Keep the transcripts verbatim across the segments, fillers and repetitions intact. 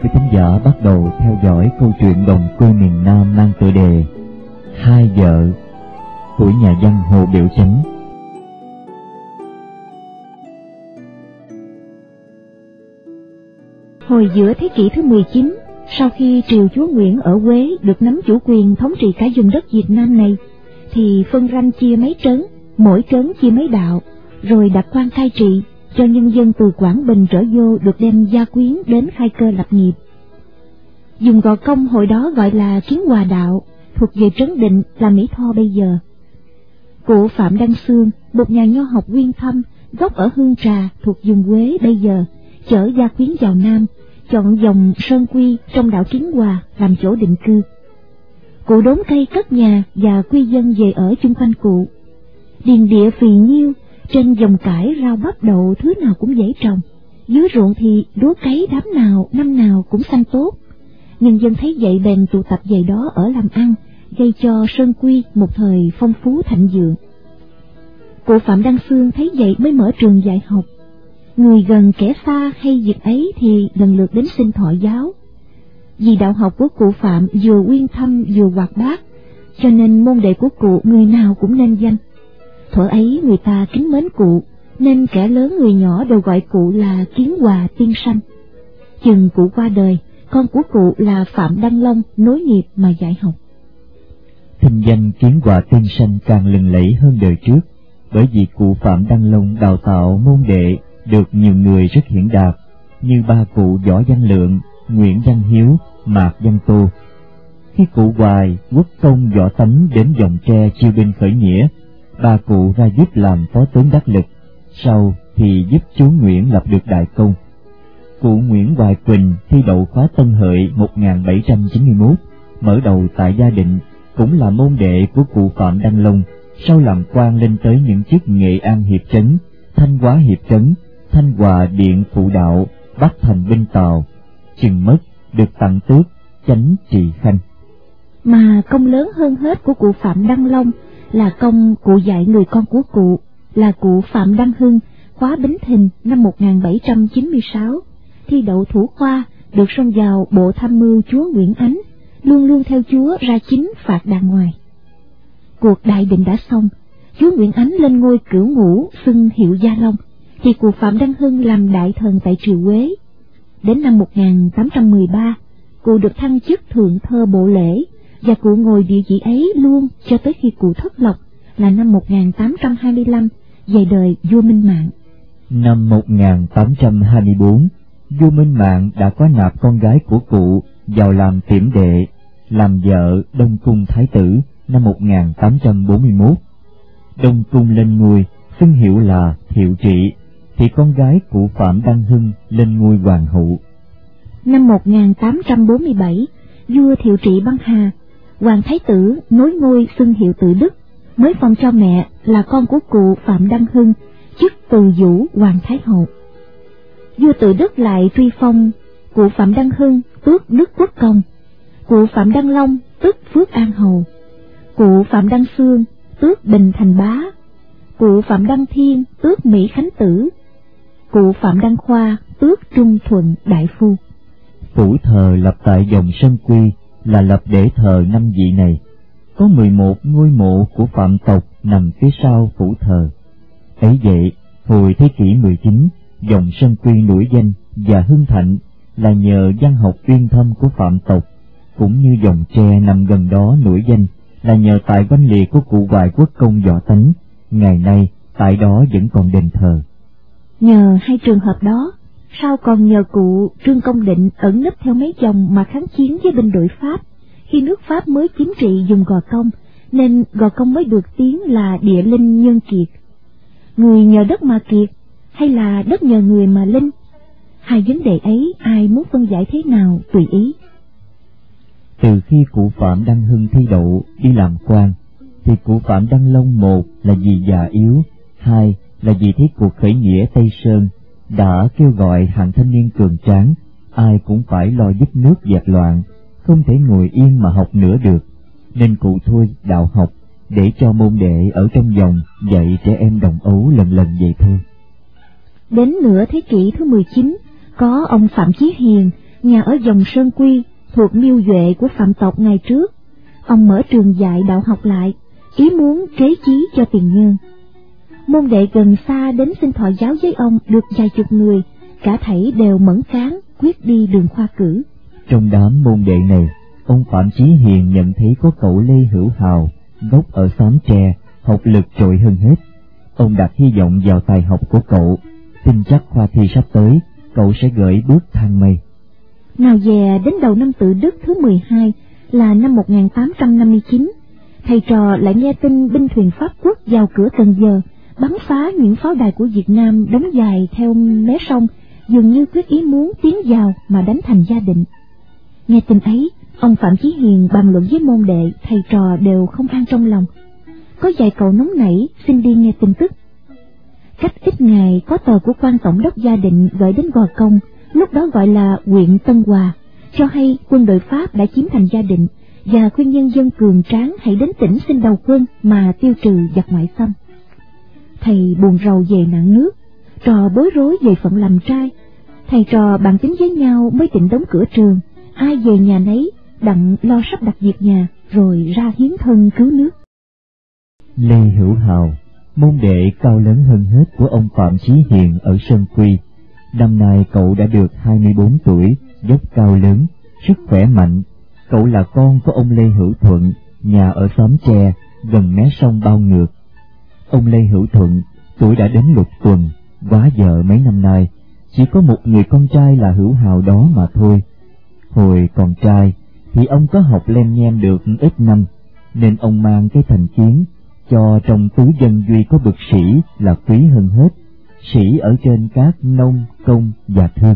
quý thính giả bắt đầu theo dõi câu chuyện đồng quê miền Nam mang tựa đề Hai vợ của nhà văn Hồ Biểu Chánh. Hồi giữa thế kỷ thứ mười chín, sau khi triều chúa Nguyễn ở Quế được nắm chủ quyền thống trị cả vùng đất Việt Nam này, thì phân ranh chia mấy trấn, mỗi trấn chia mấy đạo, rồi đặt quan cai trị, cho nhân dân từ Quảng Bình trở vô được đem gia quyến đến khai cơ lập nghiệp. Vùng Gò Công hồi đó gọi là Kiến Hòa đạo, thuộc về Trấn Định là Mỹ Tho bây giờ. Cụ Phạm Đăng Xương, một nhà nho học uyên thâm, gốc ở Hương Trà thuộc vùng Quế bây giờ, chở gia quyến vào Nam, chọn dòng Sơn Quy trong đảo Kiến Hòa làm chỗ định cư. Cụ đốn cây cất nhà và quy dân về ở chung quanh cụ. Điền địa phì nhiêu, trên dòng cải rau bắp đậu thứ nào cũng dễ trồng, dưới ruộng thì lúa cấy đám nào năm nào cũng xanh tốt. Nhân dân thấy vậy bèn tụ tập về đó ở làm ăn, gây cho Sơn Quy một thời phong phú thịnh vượng. Cụ Phạm Đăng Xương thấy vậy mới mở trường dạy học. Người gần kẻ xa hay việc ấy thì lần lượt đến xin thọ giáo. Vì đạo học của cụ Phạm vừa uyên thâm vừa hoạt bát, cho nên môn đệ của cụ người nào cũng nên danh. Thuở ấy người ta kính mến cụ, nên kẻ lớn người nhỏ đều gọi cụ là Kiến Hòa tiên sanh. Chừng cụ qua đời, con của cụ là Phạm Đăng Long nối nghiệp mà dạy học. Thịnh danh Kiến Hòa tiên sanh càng lừng lẫy hơn đời trước, bởi vì cụ Phạm Đăng Long đào tạo môn đệ được nhiều người rất hiển đạt, như ba cụ Võ Văn Lượng, Nguyễn Văn Hiếu, Mạc Văn Tô. Khi cụ Hoài, Quốc Công, Võ Tánh đến Dòng Tre chiêu binh khởi nghĩa, ba cụ ra giúp làm phó tướng đắc lực, sau thì giúp chúa Nguyễn lập được đại công. Cụ Nguyễn Hoài Quỳnh thi đậu khóa Tân Hợi một nghìn bảy trăm chín mươi mốt, mở đầu tại Gia Định, cũng là môn đệ của cụ Phạm Đăng Long, sau làm quan lên tới những chức Nghệ An hiệp trấn, Thanh Hóa hiệp trấn, Thanh Hòa điện phụ đạo, Bắc thành binh Tào, chừng mất được tặng tước chánh trị khanh. Mà công lớn hơn hết của cụ Phạm Đăng Long là công cụ dạy người con của cụ là cụ Phạm Đăng Hưng, khóa Bính Thìn năm một nghìn bảy trăm chín mươi sáu, thi đậu thủ khoa, được xông vào bộ tham mưu chúa Nguyễn Ánh, luôn luôn theo chúa ra chính phạt đàng ngoài. Cuộc đại định đã xong, chúa Nguyễn Ánh lên ngôi cửu ngũ xưng hiệu Gia Long, thì cụ Phạm Đăng Hưng làm đại thần tại triều Quế. Đến năm một nghìn tám trăm mười ba, cụ được thăng chức thượng thơ bộ lễ, và cụ ngồi địa vị ấy luôn cho tới khi cụ thất lộc là năm một nghìn tám trăm hai mươi lăm, về đời vua Minh Mạng. Năm một nghìn tám trăm hai mươi bốn, vua Minh Mạng đã có nạp con gái của cụ vào làm tiểm đệ, làm vợ Đông Cung Thái tử năm một nghìn tám trăm bốn mươi mốt. Đông Cung lên ngôi xưng hiệu là Thiệu Trị, thì con gái cụ Phạm Đăng Hưng lên ngôi hoàng hậu. Năm một nghìn tám trăm bốn mươi bảy, vua Thiệu Trị băng hà, hoàng thái tử nối ngôi xưng hiệu Tự Đức, mới phong cho mẹ là con của cụ Phạm Đăng Hưng chức Từ Vũ hoàng thái hậu. Vua Tự Đức lại truy phong cụ Phạm Đăng Hưng tước Đức Quốc Công, cụ Phạm Đăng Long tước Phước An hầu, cụ Phạm Đăng Xương tước Bình Thành bá, cụ Phạm Đăng Thiên tước Mỹ Khánh tử, cụ Phạm Đăng Khoa tước Trung Thuận đại phu. Phủ thờ lập tại dòng Sơn Quy là lập để thờ năm vị này. Có mười một ngôi mộ của Phạm tộc nằm phía sau phủ thờ. Ấy vậy, hồi thế kỷ mười chín, dòng Sơn Quy nổi danh và hưng thịnh là nhờ văn học uyên thâm của Phạm tộc, cũng như dòng Tre nằm gần đó nổi danh là nhờ tài oanh liệt của cụ Hoài Quốc Công Võ Tánh. Ngày nay tại đó vẫn còn đền thờ. Nhờ hai trường hợp đó, sao còn nhờ cụ Trương Công Định ẩn nấp theo mấy chồng mà kháng chiến với binh đội Pháp khi nước Pháp mới chiếm trị vùng Gò Công, nên Gò Công mới được tiếng là địa linh nhân kiệt. Người nhờ đất mà kiệt, hay là đất nhờ người mà linh? Hai vấn đề ấy ai muốn phân giải thế nào tùy ý. Từ khi cụ Phạm Đăng Hưng thi đậu đi làm quan, thì cụ Phạm Đăng Long một là vì già yếu, hai là vì thế cuộc khởi nghĩa Tây Sơn đã kêu gọi hạng thanh niên cường tráng, ai cũng phải lo giúp nước dẹp loạn, không thể ngồi yên mà học nữa được, nên cụ thôi đạo học để cho môn đệ ở trong dòng dạy trẻ em đồng ấu lần lần vậy thôi. Đến nửa thế kỷ thứ mười chín, có ông Phạm Chí Hiền, nhà ở dòng Sơn Quy, thuộc Miêu Duệ của Phạm tộc ngày trước. Ông mở trường dạy đạo học lại, ý muốn kế chí cho tiền nhân. Môn đệ gần xa đến xin thọ giáo với ông được vài chục người, cả thảy đều mẫn cán, quyết đi đường khoa cử. Trong đám môn đệ này, ông Phạm Chí Hiền nhận thấy có cậu Lê Hữu Hào, gốc ở xóm Tre, học lực trội hơn hết. Ông đặt hy vọng vào tài học của cậu, tin chắc khoa thi sắp tới, cậu sẽ gửi bước thang mây. Nào dè đến đầu năm Tự Đức thứ mười hai là năm một nghìn tám trăm năm mươi chín, thầy trò lại nghe tin binh thuyền Pháp quốc vào cửa Cần Giờ, bắn phá những pháo đài của Việt Nam đóng dài theo mé sông, dường như quyết ý muốn tiến vào mà đánh thành Gia Định. Nghe tin ấy, ông Phạm Chí Hiền bàn luận với môn đệ, thầy trò đều không an trong lòng. Có vài cậu nóng nảy xin đi nghe tin tức. Cách ít ngày có tờ của quan tổng đốc Gia Định gửi đến Gò Công, lúc đó gọi là huyện Tân Hòa, cho hay quân đội Pháp đã chiếm thành Gia Định và khuyên nhân dân cường tráng hãy đến tỉnh xin đầu quân mà tiêu trừ giặc ngoại xâm. Thầy buồn rầu về nạn nước, trò bối rối về phận làm trai. Thầy trò bàn tính với nhau mới định đóng cửa trường, ai về nhà nấy, đặng lo sắp đặt việc nhà rồi ra hiến thân cứu nước. Lê Hữu Hào, môn đệ cao lớn hơn hết của ông Phạm Chí Hiền ở Sơn Quy. Năm nay cậu đã được hai mươi bốn tuổi, dốc cao lớn, sức khỏe mạnh. Cậu là con của ông Lê Hữu Thuận, nhà ở xóm Tre, gần mé sông Bao Ngược. Ông Lê Hữu Thuận, tuổi đã đến lục tuần, quá vợ mấy năm nay, chỉ có một người con trai là Hữu Hào đó mà thôi. Hồi còn trai, thì ông có học lem nhem được ít năm, nên ông mang cái thành kiến, cho trong tứ dân duy có bậc sĩ là quý hơn hết, sĩ ở trên các nông, công và thương.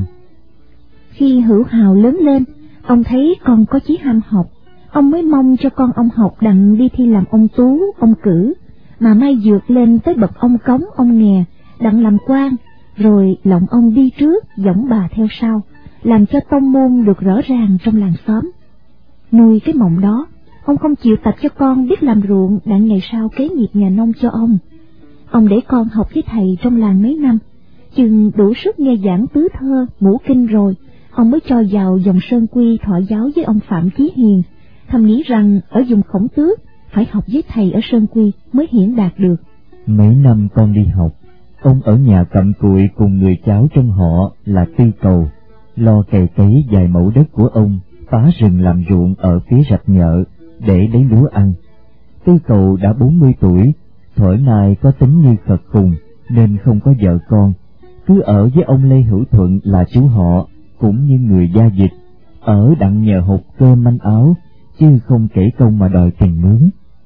Khi Hữu Hào lớn lên, ông thấy con có chí ham học, ông mới mong cho con ông học đặng đi thi làm ông tú, ông cử, mà mai vượt lên tới bậc ông cống, ông nghè, đặng làm quan, rồi lòng ông đi trước, dõng bà theo sau, làm cho tông môn được rõ ràng trong làng xóm. Nuôi cái mộng đó, ông không chịu tập cho con biết làm ruộng đặng ngày sau kế nghiệp nhà nông cho ông. Ông để con học với thầy trong làng mấy năm, chừng đủ sức nghe giảng tứ thơ, ngũ kinh rồi, ông mới cho vào dòng Sơn Quy thọ giáo với ông Phạm Chí Hiền, thầm nghĩ rằng ở vùng Khổng Tước phải học với thầy ở Sơn Quy mới hiển đạt được. Mấy năm con đi học, ông ở nhà cặm cụi cùng người cháu trong họ là Tư Cầu, lo cày cấy vài mẫu đất của ông, phá rừng làm ruộng ở phía rạch Nhợ để lấy lúa ăn. Tư Cầu đã bốn mươi tuổi, thuở nay có tính như Phật cùng nên không có vợ con, cứ ở với ông Lê Hữu Thuận là chú họ, cũng như người gia dịch, ở đặng nhờ hột cơm manh áo, chứ không kể công mà đòi tiền mướn.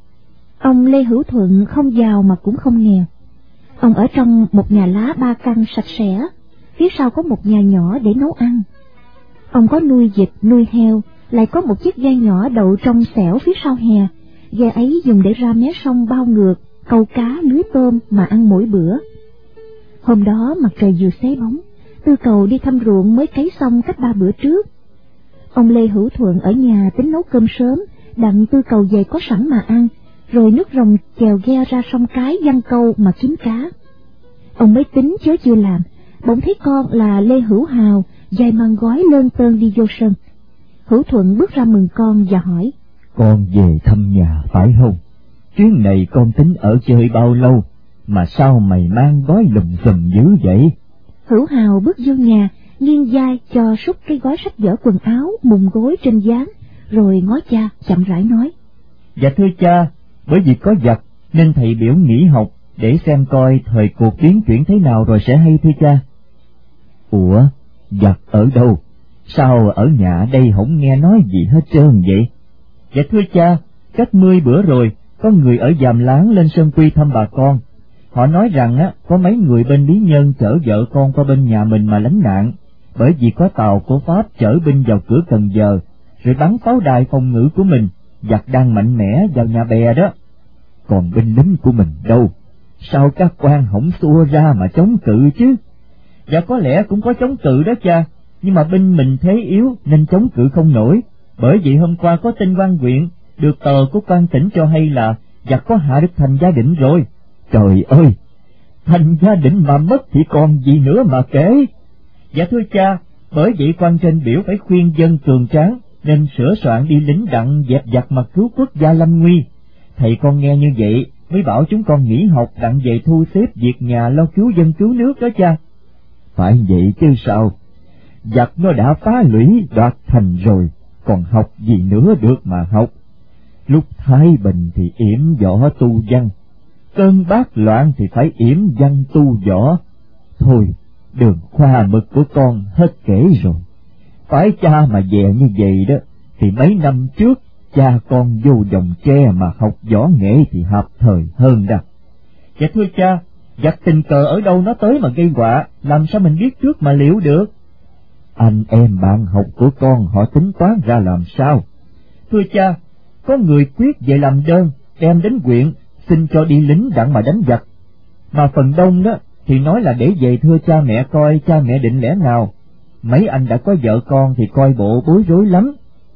Ông Lê Hữu Thuận không giàu mà cũng không nghèo. Ông ở trong một nhà lá ba căn sạch sẽ, phía sau có một nhà nhỏ để nấu ăn. Ông có nuôi vịt, nuôi heo, lại có một chiếc ghe nhỏ đậu trong xẻo phía sau hè. Ghe ấy dùng để ra mé sông Bao Ngược, câu cá, lưới tôm mà ăn mỗi bữa. Hôm đó mặt trời vừa xế bóng, Tư Cầu đi thăm ruộng mới cấy xong cách ba bữa trước. Ông Lê Hữu Thuận ở nhà tính nấu cơm sớm, đặng Tư Cầu về có sẵn mà ăn, rồi nước rồng chèo ghe ra sông Cái giăng câu mà kiếm cá. Ông mới tính chớ chưa làm, bỗng thấy con là Lê Hữu Hào dài mang gói lơn tơn đi vô sân. Hữu Thuận bước ra mừng con và hỏi: Con về thăm nhà phải không? Chuyến này con tính ở chơi bao lâu, mà sao mày mang gói lùm xùm dữ vậy? Hữu Hào bước vô nhà, nghiêng vai cho xúc cái gói sách vở quần áo mùng gối trên gián, rồi ngó cha chậm rãi nói: Dạ thưa cha, bởi vì có giặc nên thầy biểu nghỉ học để xem coi thời cuộc biến chuyển thế nào rồi sẽ hay thưa cha. Ủa, giặc ở đâu? Sao ở nhà đây không nghe nói gì hết trơn vậy? Dạ thưa cha, cách mươi bữa rồi, có người ở Giàm Láng lên Sơn Quy thăm bà con. Họ nói rằng á, có mấy người bên Lý Nhân chở vợ con qua bên nhà mình mà lánh nạn, bởi vì có tàu của Pháp chở binh vào cửa Cần Giờ, rồi bắn pháo đài phòng ngự của mình, giặc đang mạnh mẽ vào nhà bè đó. Còn binh lính của mình đâu? Sao các quan không xua ra mà chống cự chứ? Dạ có lẽ cũng có chống cự đó cha, nhưng mà binh mình thế yếu nên chống cự không nổi. Bởi vì hôm qua có tin quan huyện, được tờ của quan tỉnh cho hay là giặc có hạ được thành Gia Định rồi. Trời ơi, thành Gia Định mà mất thì còn gì nữa mà kể. Dạ thưa cha, Bởi vậy quan trên biểu phải khuyên dân cường tráng nên sửa soạn đi lính đặng dẹp giặc mà cứu quốc gia lâm nguy. Thầy con nghe như vậy mới bảo chúng con nghỉ học đặng về thu xếp việc nhà lo cứu dân cứu nước đó cha. Phải vậy chứ sao, giặc nó đã phá lũy đoạt thành rồi, còn học gì nữa được mà học. Lúc thái bình thì yểm võ tu văn, cơn bát loạn thì phải yểm văn tu võ. Thôi, đường khoa mực của con hết kể rồi. Phải cha mà dè như vậy đó, thì mấy năm trước cha con vô dòng tre mà học võ nghệ thì hợp thời hơn đó. Dạ thưa cha, giặc tình cờ ở đâu nó tới mà gây họa, làm sao mình biết trước mà liệu được? Anh em bạn học của con họ tính toán ra làm sao? Thưa cha, có người quyết về làm đơn, đem đến huyện, xin cho đi lính đặng mà đánh giặc. Mà phần đông đó thì nói là để về thưa cha mẹ coi cha mẹ định lẽ nào. Mấy anh đã có vợ con thì coi bộ bối rối lắm.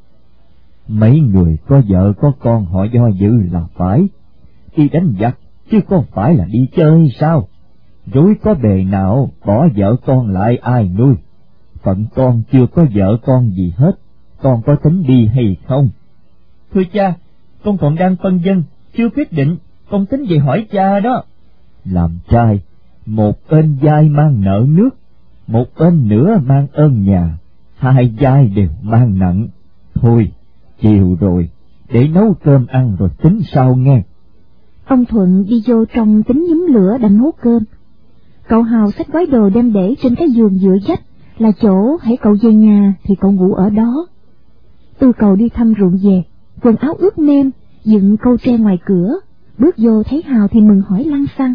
Mấy người có vợ có con họ do dự là phải. Đi đánh giặc, chứ không phải là đi chơi sao? Rối có bề nào, bỏ vợ con lại ai nuôi? Phận con chưa có vợ con gì hết, con có tính đi hay không? Thưa cha, con còn đang phân vân, chưa quyết định, con tính về hỏi cha đó. Làm trai, một bên vai mang nợ nước, một bên nữa mang ơn nhà, hai vai đều mang nặng. Thôi, chiều rồi, để nấu cơm ăn rồi tính sau nghe. Ông Thuận đi vô trong tính nhúm lửa đặng nấu cơm. Cậu Hào xách gói đồ đem để trên cái giường dựa dách, là chỗ hãy cậu về nhà thì cậu ngủ ở đó. Tư Cầu đi thăm ruộng về, quần áo ướt nêm, dựng câu tre ngoài cửa, bước vô thấy Hào thì mừng hỏi lăng xăng.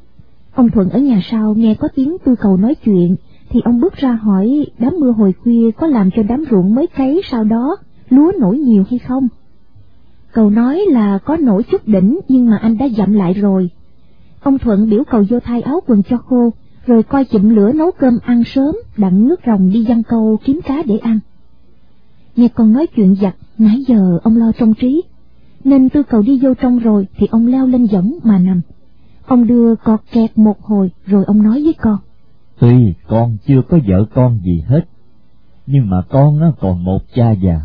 Ông Thuận ở nhà sau nghe có tiếng Tư Cầu nói chuyện, thì ông bước ra hỏi đám mưa hồi khuya có làm cho đám ruộng mới cấy sau đó lúa nổi nhiều hay không. Cầu nói là có nổi chút đỉnh nhưng mà anh đã dặm lại rồi. Ông Thuận biểu Cầu vô thay áo quần cho khô, rồi coi chụm lửa nấu cơm ăn sớm, đặng nước rồng đi giăng câu kiếm cá để ăn. Nghe con nói chuyện giặt, nãy giờ ông lo trong trí, nên Tư Cầu đi vô trong rồi thì ông leo lên võng mà nằm. Ông đưa cọt kẹt một hồi rồi ông nói với con. Tuy con chưa có vợ con gì hết, nhưng mà con á, còn một cha già,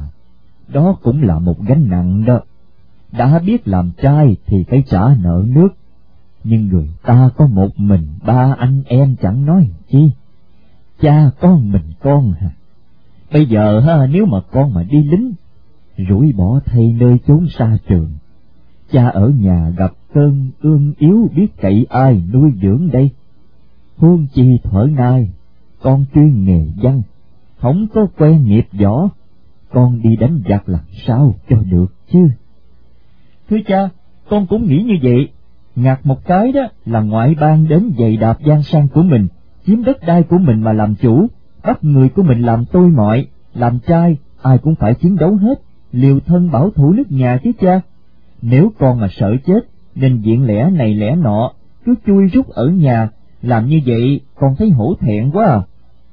đó cũng là một gánh nặng đó. Đã biết làm trai thì phải trả nợ nước, nhưng người ta có một mình ba anh em chẳng nói chi, cha con mình con hả? Bây giờ ha, nếu mà con mà đi lính, rủi bỏ thay nơi chốn xa trường, cha ở nhà gặp cơn ương yếu biết cậy ai nuôi dưỡng đây? Huống chi thuở nay, con chuyên nghề văn, không có quen nghiệp võ, con đi đánh giặc làm sao cho được chứ? Thưa cha, con cũng nghĩ như vậy. Ngặt một cái đó là ngoại bang đến giày đạp giang sang của mình, chiếm đất đai của mình mà làm chủ, bắt người của mình làm tôi mọi. Làm trai ai cũng phải chiến đấu hết, liều thân bảo thủ nước nhà chứ cha. Nếu con mà sợ chết nên diện lẽ này lẽ nọ, cứ chui rút ở nhà, làm như vậy con thấy hổ thẹn quá à.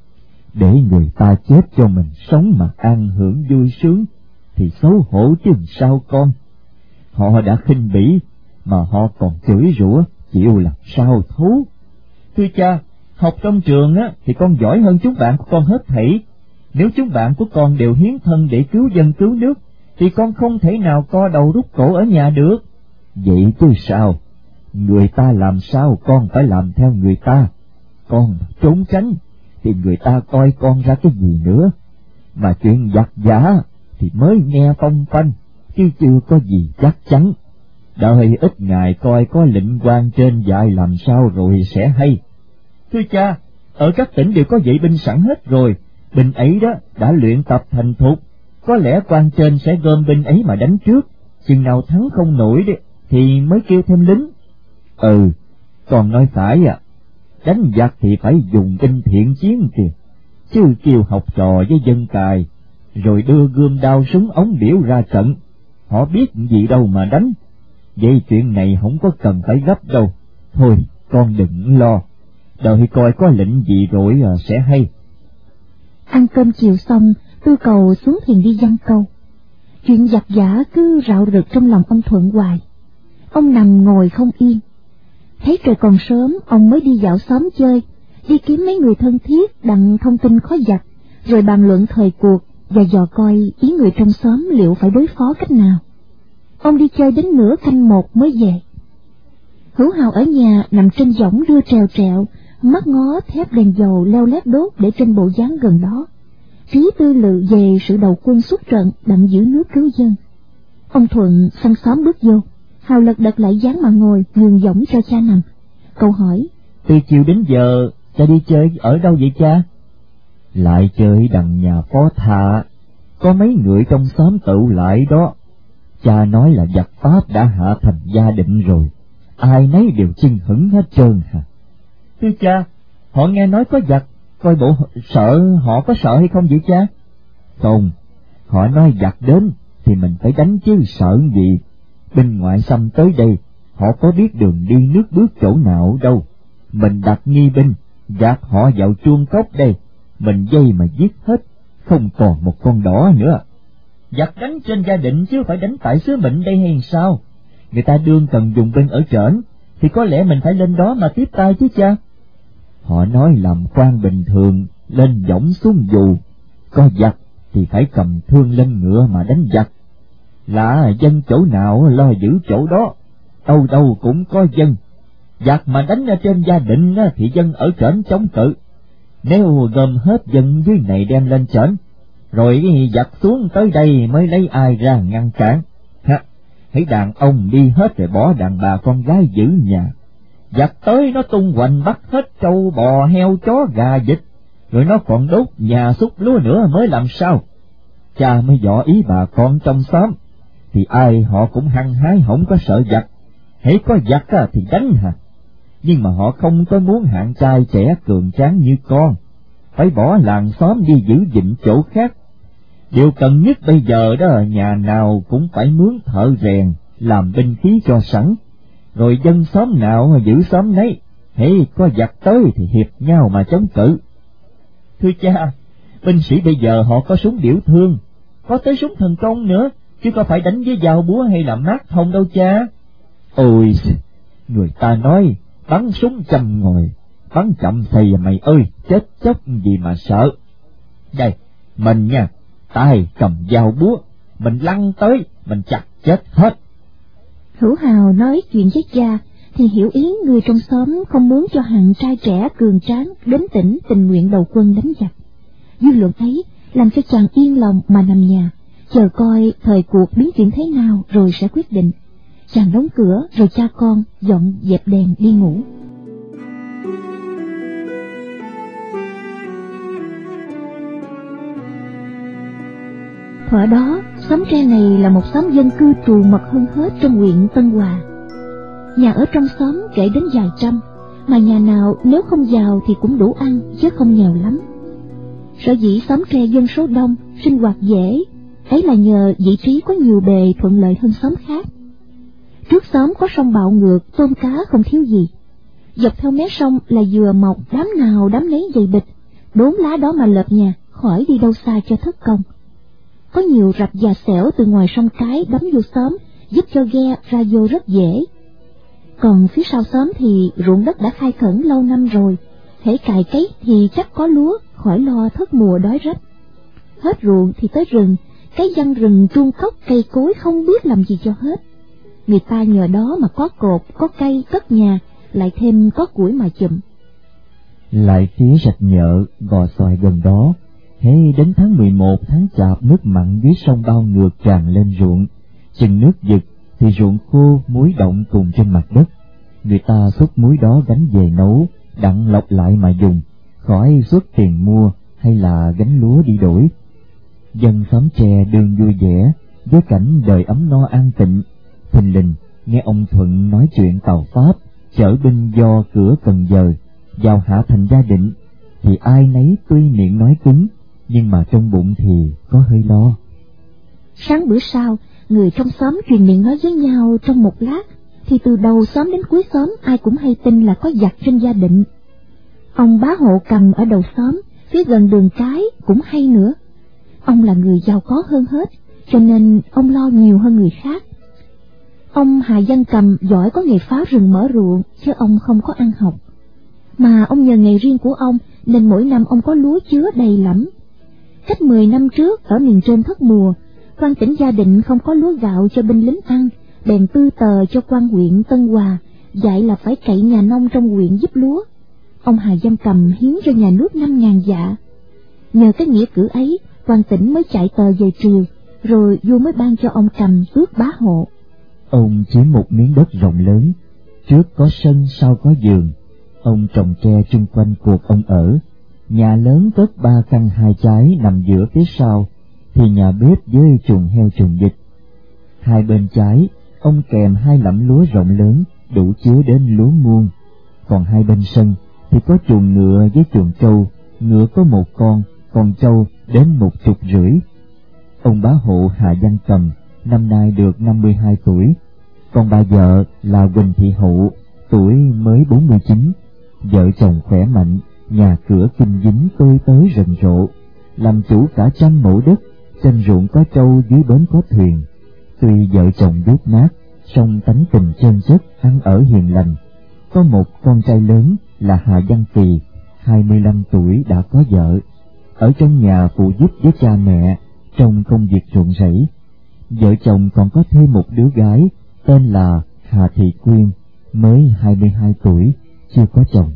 Để người ta chết cho mình sống mà an hưởng vui sướng thì xấu hổ chứ sao con? Họ đã khinh bỉ mà họ còn chửi rủa, chịu làm sao thú? Thưa cha, học trong trường á thì con giỏi hơn chúng bạn của con hết thảy. Nếu chúng bạn của con đều hiến thân để cứu dân cứu nước, thì con không thể nào co đầu rút cổ ở nhà được. Vậy chứ sao? Người ta làm sao con phải làm theo người ta. Con trốn tránh thì người ta coi con ra cái gì nữa. Mà chuyện giặc giả thì mới nghe phong phanh, chứ chưa có gì chắc chắn. Đợi ít ngày coi có lệnh quan trên dạy làm sao rồi sẽ hay. Thưa cha, ở các tỉnh đều có vệ binh sẵn hết rồi, binh ấy đó đã luyện tập thành thục, có lẽ quan trên sẽ gom binh ấy mà đánh trước, chừng nào thắng không nổi đấy, thì mới kêu thêm lính. Ừ, còn nói phải à, đánh giặc thì phải dùng binh thiện chiến kìa, chứ kêu học trò với dân cài, rồi đưa gươm đao súng ống biểu ra trận, họ biết gì đâu mà đánh. Vậy chuyện này không có cần phải gấp đâu, thôi con đừng lo, đợi coi có lệnh gì rồi à, sẽ hay. Ăn cơm chiều xong, Tư Cầu xuống thuyền đi giăng câu. Chuyện giặc giả cứ rạo rực trong lòng ông Thuận hoài. Ông nằm ngồi không yên. Thấy trời còn sớm, ông mới đi dạo xóm chơi, đi kiếm mấy người thân thiết đặng thông tin khó giặc, rồi bàn luận thời cuộc và dò coi ý người trong xóm liệu phải đối phó cách nào. Ông đi chơi đến nửa canh một mới về. Hữu Hào ở nhà nằm trên võng đưa trèo trẹo, mắt ngó thép đèn dầu leo lét đốt để trên bộ dáng gần đó, trí tư lự về sự đầu quân xuất trận đặng giữ nước cứu dân. Ông Thuận sang xóm bước vô, Hào lật đật lại dáng mà ngồi, nhường võng cho cha nằm. Cậu hỏi: Từ chiều đến giờ cha đi chơi ở đâu vậy cha? Lại chơi đằng nhà Phó Thạ, có mấy người trong xóm tụ lại đó. Cha nói là giặc Pháp đã hạ thành Gia Định rồi, ai nấy đều chưng hửng hết trơn hả? Thưa cha, họ nghe nói có giặc, coi bộ sợ họ có sợ hay không vậy cha? Không, họ nói giặc đến thì mình phải đánh chứ sợ gì. Binh ngoại xâm tới đây, họ có biết đường đi nước bước chỗ nào đâu. Mình đặt nghi binh, gạt họ vào chuông cốc đây, mình dây mà giết hết, không còn một con đỏ nữa. Giặc đánh trên Gia Định chứ phải đánh tại xứ Mịnh đây hay sao? Người ta đương cần dùng binh ở trển, thì có lẽ mình phải lên đó mà tiếp tay chứ cha. Họ nói làm quan bình thường, lên võng xuống dù, có giặc thì phải cầm thương lên ngựa mà đánh giặc. Là dân chỗ nào lo giữ chỗ đó, đâu đâu cũng có dân. Giặc mà đánh ở trên Gia Định thì dân ở trển chống cự. Nếu gom hết dân dưới này đem lên trển, rồi giặc xuống tới đây mới lấy ai ra ngăn cản. Ha, thấy đàn ông đi hết rồi bỏ đàn bà con gái giữ nhà. Giặc tới nó tung hoành bắt hết trâu bò heo chó gà vịt, rồi nó còn đốt nhà xúc lúa nữa mới làm sao? Cha mới dọ ý bà con trong xóm, thì ai họ cũng hăng hái không có sợ giặc, hễ có giặc thì đánh hả? Nhưng mà họ không có muốn hạng trai trẻ cường tráng như con, phải bỏ làng xóm đi giữ gìn chỗ khác. Điều cần nhất bây giờ đó là nhà nào cũng phải mướn thợ rèn, làm binh khí cho sẵn, rồi dân xóm nào giữ xóm nấy, hễ có giặc tới thì hiệp nhau mà chống cự. Thưa cha, binh sĩ bây giờ họ có súng điểu thương, có tới súng thần công nữa, chứ có phải đánh với dao búa hay là mát thông đâu cha. Ôi, người ta nói bắn súng chầm ngồi, bắn chậm thì mày ơi, chết chóc gì mà sợ. Đây, mình nha, tay cầm dao búa, mình lăn tới, mình chặt chết hết. Hữu Hào nói chuyện với cha thì hiểu ý người trong xóm không muốn cho hàng trai trẻ cường tráng đến tỉnh tình nguyện đầu quân đánh giặc. Dư luận ấy làm cho chàng yên lòng mà nằm nhà, chờ coi thời cuộc biến chuyển thế nào rồi sẽ quyết định. Chàng đóng cửa rồi cha con dọn dẹp đèn đi ngủ. Thuở đó, xóm tre này là một xóm dân cư trù mật hơn hết trong huyện Tân Hòa. Nhà ở trong xóm kể đến vài trăm, mà nhà nào nếu không giàu thì cũng đủ ăn chứ không nghèo lắm. Sở dĩ xóm tre dân số đông, sinh hoạt dễ, ấy là nhờ vị trí có nhiều bề thuận lợi hơn xóm khác. Trước xóm có sông Bạo Ngược, tôm cá không thiếu gì. Dọc theo mé sông là dừa mọc, đám nào đám nấy dày bịch, đốn lá đó mà lợp nhà, khỏi đi đâu xa cho thất công. Có nhiều rạch và xẻo từ ngoài sông Cái đắm vô xóm, giúp cho ghe ra vô rất dễ. Còn phía sau xóm thì ruộng đất đã khai khẩn lâu năm rồi, hễ cày cấy thì chắc có lúa, khỏi lo thất mùa đói rách. Hết ruộng thì tới rừng, cái văn rừng truông cốc cây cối không biết làm gì cho hết. Người ta nhờ đó mà có cột, có cây cất nhà, lại thêm có củi mà chùm. Lại phía rạch Nhợ, Gò Xoài gần đó, hễ đến tháng mười một tháng Chạp nước mặn dưới sông Bao Ngược tràn lên ruộng, chừng nước giật thì ruộng khô muối động cùng trên mặt đất. Người ta xúc muối đó gánh về nấu, đặng lọc lại mà dùng, khỏi xuất tiền mua hay là gánh lúa đi đổi. Dân xóm tre đương vui vẻ với cảnh đời ấm no an tịnh. Thình lình nghe ông Thuận nói chuyện tàu Pháp chở binh do cửa Cần Giờ vào hạ thành Gia Định, thì ai nấy tuy miệng nói cứng, nhưng mà trong bụng thì có hơi lo. Sáng bữa sau, người trong xóm truyền miệng nói với nhau trong một lát, thì từ đầu xóm đến cuối xóm ai cũng hay tin là có giặc trên Gia Định. Ông bá hộ Cầm ở đầu xóm, phía gần đường Cái cũng hay nữa. Ông là người giàu có hơn hết, cho nên ông lo nhiều hơn người khác. Ông Hà Văn Cầm giỏi có nghề phá rừng mở ruộng, chứ ông không có ăn học. Mà ông nhờ nghề riêng của ông, nên mỗi năm ông có lúa chứa đầy lắm. Cách mười năm trước ở miền trên thất mùa, quan tỉnh gia định không có lúa gạo cho binh lính ăn, bèn tư tờ cho quan huyện Tân Hòa dạy là phải cậy nhà nông trong huyện giúp lúa. Ông Hà Giang Cầm hiến cho nhà nước năm ngàn dạ. Nhờ cái nghĩa cử ấy, quan tỉnh mới chạy tờ về triều, rồi vua mới ban cho ông Cầm tước bá hộ. Ông chiếm một miếng đất rộng lớn, trước có sân sau có vườn. Ông trồng tre chung quanh cuộc ông ở. Nhà lớn cất ba căn hai trái nằm giữa phía sau, thì nhà bếp với chuồng heo chuồng vịt. Hai bên trái, ông kèm hai lẫm lúa rộng lớn, đủ chứa đến lúa muôn. Còn hai bên sân thì có chuồng ngựa với chuồng trâu, ngựa có một con, còn trâu đến một chục rưỡi. Ông bá hộ Hà Giang Cầm năm nay được năm mươi hai tuổi, còn bà vợ là Huỳnh Thị Hậu, tuổi mới bốn mươi chín. Vợ chồng khỏe mạnh, nhà cửa kinh dính tươi tới rầm rộ, làm chủ cả trăm mẫu đất, trên ruộng có trâu dưới bến có thuyền. Tuy vợ chồng dốt nát, song tánh tình chân chất, ăn ở hiền lành. Có một con trai lớn là Hà Văn Kỳ, hai mươi lăm tuổi đã có vợ, ở trong nhà phụ giúp với cha mẹ trong công việc ruộng rẫy. Vợ chồng còn có thêm một đứa gái tên là Hà Thị Quyên, mới hai mươi hai tuổi, chưa có chồng.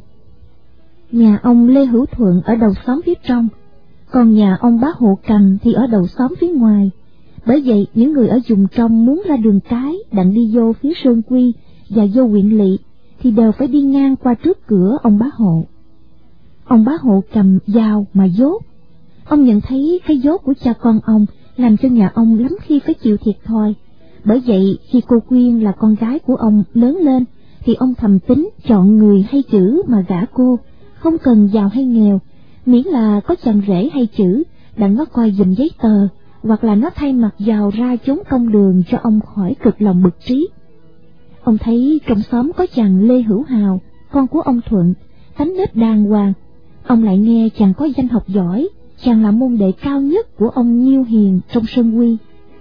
Nhà ông Lê Hữu Thuận ở đầu xóm phía trong, còn nhà ông bá hộ Cầm thì ở đầu xóm phía ngoài. Bởi vậy những người ở vùng trong muốn ra đường cái đặng đi vô phía Sơn Quy và vô huyện Lỵ thì đều phải đi ngang qua trước cửa ông bá hộ. Ông bá hộ Cầm giàu mà dốt. Ông nhận thấy cái dốt của cha con ông làm cho nhà ông lắm khi phải chịu thiệt thòi. Bởi vậy khi cô Quyên là con gái của ông lớn lên thì ông thầm tính chọn người hay chữ mà gả cô, không cần giàu hay nghèo, miễn là có chàng rể hay chữ, đặng nó coi giùm giấy tờ, hoặc là nó thay mặt giàu ra chốn công đường cho ông khỏi cực lòng bực trí. Ông thấy trong xóm có chàng Lê Hữu Hào, con của ông Thuận, tánh nết đàng hoàng. Ông lại nghe chàng có danh học giỏi, chàng là môn đệ cao nhất của ông Nhiêu Hiền trong Sơn Quy.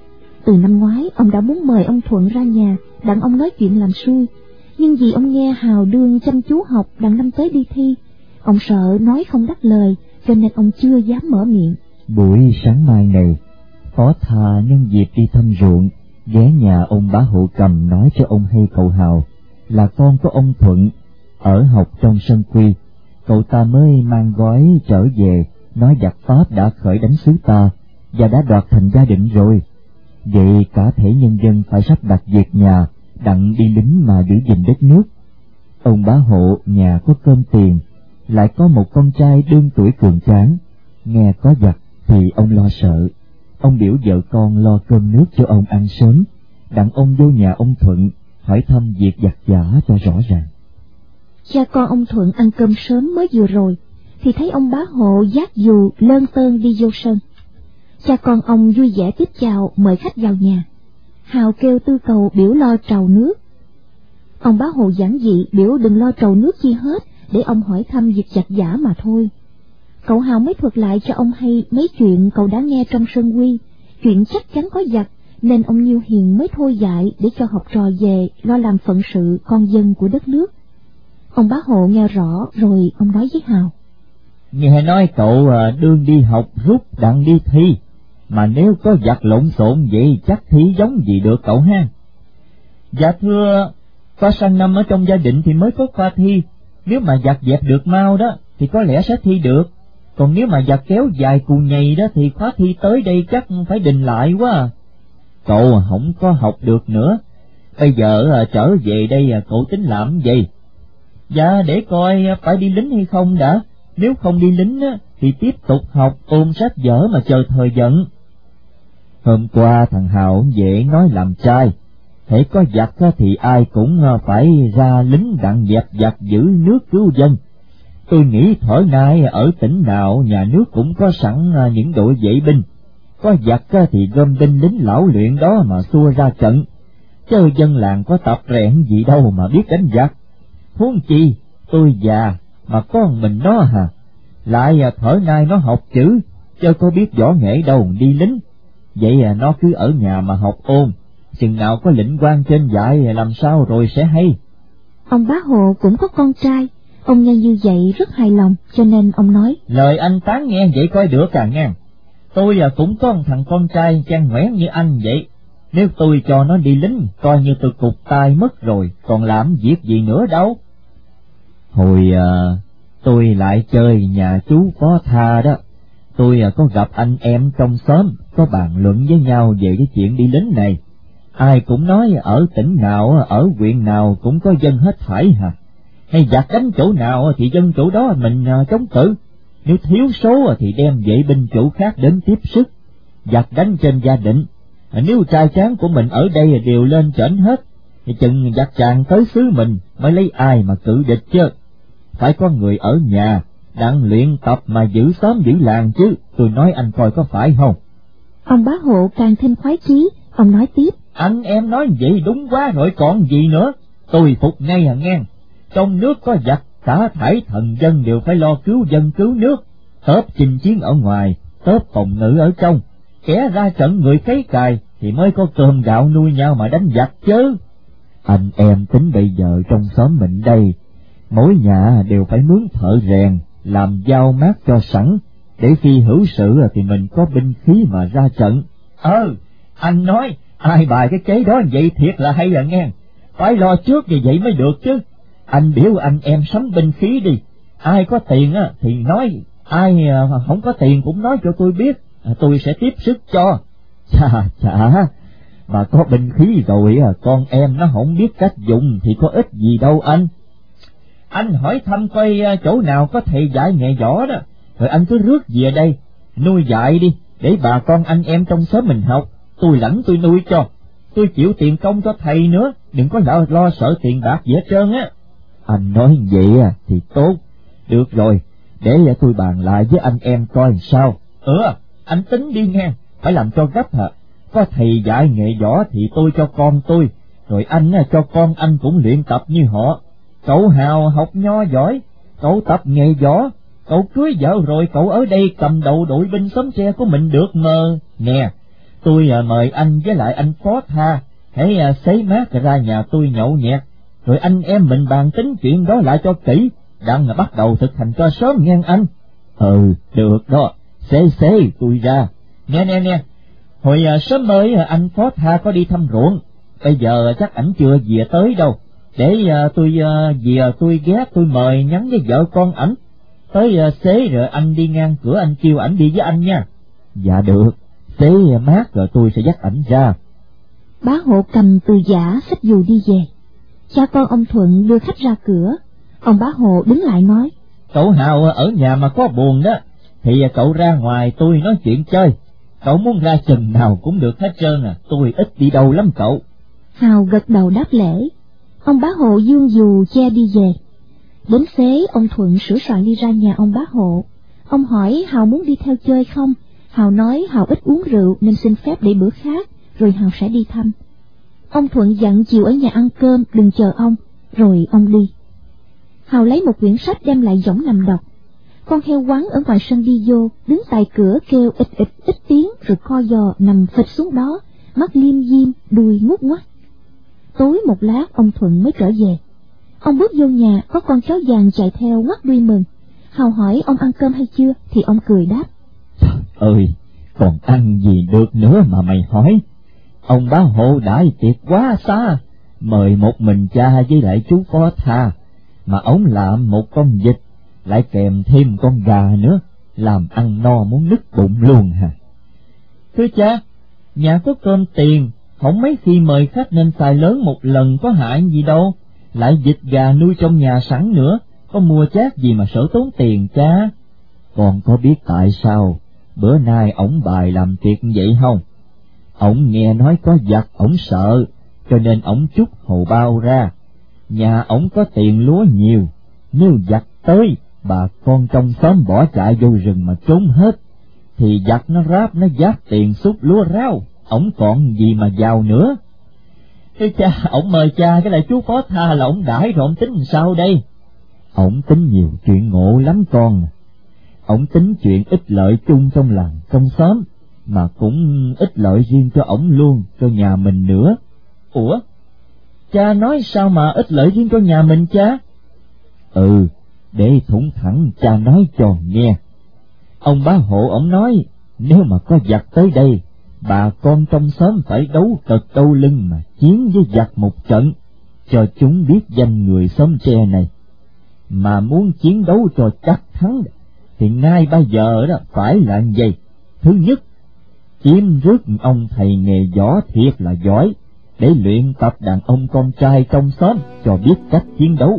Từ năm ngoái ông đã muốn mời ông Thuận ra nhà đặng ông nói chuyện làm xui, nhưng vì ông nghe Hào đương chăm chú học đặng năm tới đi thi, ông sợ nói không đắc lời, cho nên ông chưa dám mở miệng. Buổi sáng mai này, Phó Thà nhân dịp đi thăm ruộng, ghé nhà ông bá hộ Cầm nói cho ông hay cậu Hào là con của ông Thuận, ở học trong Sơn Quy. Cậu ta mới mang gói trở về, nói giặc Pháp đã khởi đánh xứ ta và đã đoạt thành gia định rồi. Vậy cả thể nhân dân phải sắp đặt việc nhà, đặng đi lính mà giữ gìn đất nước. Ông bá hộ nhà có cơm tiền, lại có một con trai đương tuổi cường tráng, nghe có giặc thì ông lo sợ. Ông biểu vợ con lo cơm nước cho ông ăn sớm, đặng ông vô nhà ông Thuận hỏi thăm việc giặc giả cho rõ ràng. Cha con ông Thuận ăn cơm sớm mới vừa rồi, thì thấy ông bá hộ vác dù lơn tơn đi vô sân. Cha con ông vui vẻ tiếp chào mời khách vào nhà. Hào kêu Tư Cầu biểu lo trầu nước. Ông bá hộ giản dị biểu đừng lo trầu nước chi hết, để ông hỏi thăm việc giặc giả mà thôi. Cậu Hào mới thuật lại cho ông hay mấy chuyện cậu đã nghe trong Sơn Quy, chuyện chắc chắn có giặc, nên ông Nhiêu Hiền mới thôi dạy để cho học trò về lo làm phận sự con dân của đất nước. Ông bá hộ nghe rõ rồi ông nói với Hào: Nghe nói cậu đương đi học rút đặng đi thi, mà nếu có giặc lộn xộn vậy chắc thi giống gì được cậu ha? Dạ thưa, có sang năm ở trong gia định thì mới có khoa thi, nếu mà giặc dẹp được mau đó thì có lẽ sẽ thi được, còn nếu mà giặc kéo dài cù nhầy đó thì khóa thi tới đây chắc phải đình lại quá à. Cậu không có học được nữa, bây giờ trở về đây cậu tính làm gì? Dạ để coi phải đi lính hay không đã, nếu không đi lính thì tiếp tục học ôn sách vở mà chờ thời vận. Hôm qua thằng Hào về nói làm trai, hễ có giặc thì ai cũng phải ra lính đặng dẹp giặc giữ nước cứu dân. Tôi nghĩ thổi nay ở tỉnh nào nhà nước cũng có sẵn những đội vệ binh, có giặc thì gom binh lính lão luyện đó mà xua ra trận, chứ dân làng có tập rèn gì đâu mà biết đánh giặc. Huống chi tôi già mà con mình nó hả, lại thổi nay nó học chữ, chứ có biết võ nghệ đâu đi lính. Vậy nó cứ ở nhà mà học ôn, chừng nào có lệnh quan trên dạy làm sao rồi sẽ hay. Ông bá hộ cũng có con trai, ông nghe như vậy rất hài lòng, cho nên ông nói: Lời anh tán nghe vậy coi được à nghe. Tôi à, cũng có một thằng con trai chăn ngoẻn như anh vậy. Nếu tôi cho nó đi lính, coi như tôi cụt tay mất rồi, còn làm việc gì nữa đâu. Hồi à, tôi lại chơi nhà chú Phó Tha đó, tôi à, có gặp anh em trong xóm, có bàn luận với nhau về cái chuyện đi lính này. Ai cũng nói ở tỉnh nào, ở huyện nào cũng có dân hết thảy hả. Hay giặc đánh chỗ nào thì dân chỗ đó mình à, chống cự. Nếu thiếu số thì đem vệ binh chủ khác đến tiếp sức. Giặc đánh trên gia định, nếu trai tráng của mình ở đây đều lên trển hết, thì chừng giặc tràn tới xứ mình mới lấy ai mà cự địch chứ. Phải có người ở nhà đang luyện tập mà giữ xóm giữ làng chứ, tôi nói anh coi có phải không? Ông Bá Hộ càng thêm khoái chí, ông nói tiếp. Anh em nói vậy đúng quá rồi còn gì nữa, tôi phục ngay à nghe. Trong nước có giặc, cả thảy thần dân đều phải lo cứu dân cứu nước, tớp chinh chiến ở ngoài, tớp phòng ngự ở trong, kẻ ra trận người cấy cài thì mới có cơm gạo nuôi nhau mà đánh giặc chứ. Anh em tính bây giờ trong xóm mình đây, mỗi nhà đều phải mướn thợ rèn, làm dao mát cho sẵn, để khi hữu sự thì mình có binh khí mà ra trận. Ờ, anh nói, ai bài cái kế đó vậy thiệt là hay à nghe, phải lo trước như vậy mới được chứ. Anh biểu anh em sắm binh khí đi, ai có tiền á thì nói, ai không có tiền cũng nói cho tôi biết, tôi sẽ tiếp sức cho. Chà chà, mà có binh khí rồi con em nó không biết cách dùng thì có ích gì đâu anh. Anh hỏi thăm coi chỗ nào có thầy dạy nghề võ đó, rồi anh cứ rước về đây, nuôi dạy đi, để bà con anh em trong xóm mình học, tôi lãnh tôi nuôi cho, tôi chịu tiền công cho thầy nữa, đừng có lo, lo sợ tiền bạc gì hết trơn á. Anh nói vậy à thì tốt, được rồi, để tôi bàn lại với anh em coi sao. Ừ, anh tính đi nghe, phải làm cho gấp hả, có thầy dạy nghệ võ thì tôi cho con tôi, rồi anh cho con anh cũng luyện tập như họ. Cậu Hào học nho giỏi, cậu tập nghề võ, cậu cưới vợ rồi cậu ở đây cầm đầu đội binh xóm tre của mình được mờ. Nè, tôi à, mời anh với lại anh Phó Tha, hãy à, xấy mát ra nhà tôi nhậu nhẹt, rồi anh em mình bàn tính chuyện đó lại cho kỹ, đang là bắt đầu thực hành cho sớm nghe anh. Ừ, được đó, xế xế tôi ra. Nè nè nè, hồi à, sớm mới à, anh Phó Tha có đi thăm ruộng, bây giờ chắc ảnh chưa về tới đâu. Để à, tôi à, về tôi ghé tôi mời nhắn với vợ con ảnh, tới à, xế rồi anh đi ngang cửa anh kêu ảnh đi với anh nha. Dạ được, xế mát rồi tôi sẽ dắt ảnh ra. Bá Hộ cầm từ giả xách dù đi về. Cha con ông Thuận đưa khách ra cửa, ông Bá Hộ đứng lại nói. Cậu Hào ở nhà mà có buồn đó, thì cậu ra ngoài tôi nói chuyện chơi, cậu muốn ra chừng nào cũng được hết trơn à, tôi ít đi đâu lắm cậu. Hào gật đầu đáp lễ. Ông Bá Hộ dương dù che đi về. Đến xế ông Thuận sửa soạn đi ra nhà ông Bá Hộ. Ông hỏi Hào muốn đi theo chơi không. Hào nói Hào ít uống rượu nên xin phép để bữa khác, rồi Hào sẽ đi thăm. Ông Thuận dặn chiều ở nhà ăn cơm đừng chờ ông, rồi ông đi. Hào lấy một quyển sách đem lại giỏng nằm đọc. Con heo quắn ở ngoài sân đi vô, đứng tại cửa kêu ịch ịch ít tiếng rồi co giò nằm phịch xuống đó, mắt liêm diêm, đuôi ngút ngoắt. Tối một lát ông Thuận mới trở về. Ông bước vô nhà, có con chó vàng chạy theo ngoắt đuôi mừng. Hào hỏi ông ăn cơm hay chưa, thì ông cười đáp. Trời ơi, còn ăn gì được nữa mà mày hỏi. Ông Bá Hộ đãi tiệc quá xa, mời một mình cha với lại chú Phó Tha, mà ông làm một con vịt, lại kèm thêm con gà nữa, làm ăn no muốn nứt bụng luôn hả. Thưa cha, nhà có cơm tiền, không mấy khi mời khách nên xài lớn một lần có hại gì đâu, lại vịt gà nuôi trong nhà sẵn nữa, có mua chát gì mà sợ tốn tiền cha. Con có biết tại sao bữa nay ổng bài làm tiệc vậy không? Ổng nghe nói có giặc ổng sợ, cho nên ổng trút hầu bao ra. Nhà ổng có tiền lúa nhiều, nếu giặc tới, bà con trong xóm bỏ chạy vô rừng mà trốn hết, thì giặc nó ráp nó giáp tiền xúc lúa rau, ổng còn gì mà giàu nữa. Thế cha, ổng mời cha cái lại chú Phó Tha là ổng đãi rồi ổng tính làm sao đây? Ổng tính nhiều chuyện ngộ lắm con. Ổng tính chuyện ích lợi chung trong làng trong xóm, mà cũng ích lợi riêng cho ổng luôn, cho nhà mình nữa. Ủa? Cha nói sao mà ích lợi riêng cho nhà mình cha? Ừ, để thủng thẳng cha nói cho nghe. Ông Bá Hộ ổng nói, nếu mà có giặc tới đây, bà con trong xóm phải đấu cực đau lưng mà chiến với giặc một trận, cho chúng biết danh người xóm tre này. Mà muốn chiến đấu cho chắc thắng thì ngay bây giờ đó phải là gì? Thứ nhất, chiếm rước ông thầy nghề võ thiệt là giỏi, để luyện tập đàn ông con trai trong xóm cho biết cách chiến đấu.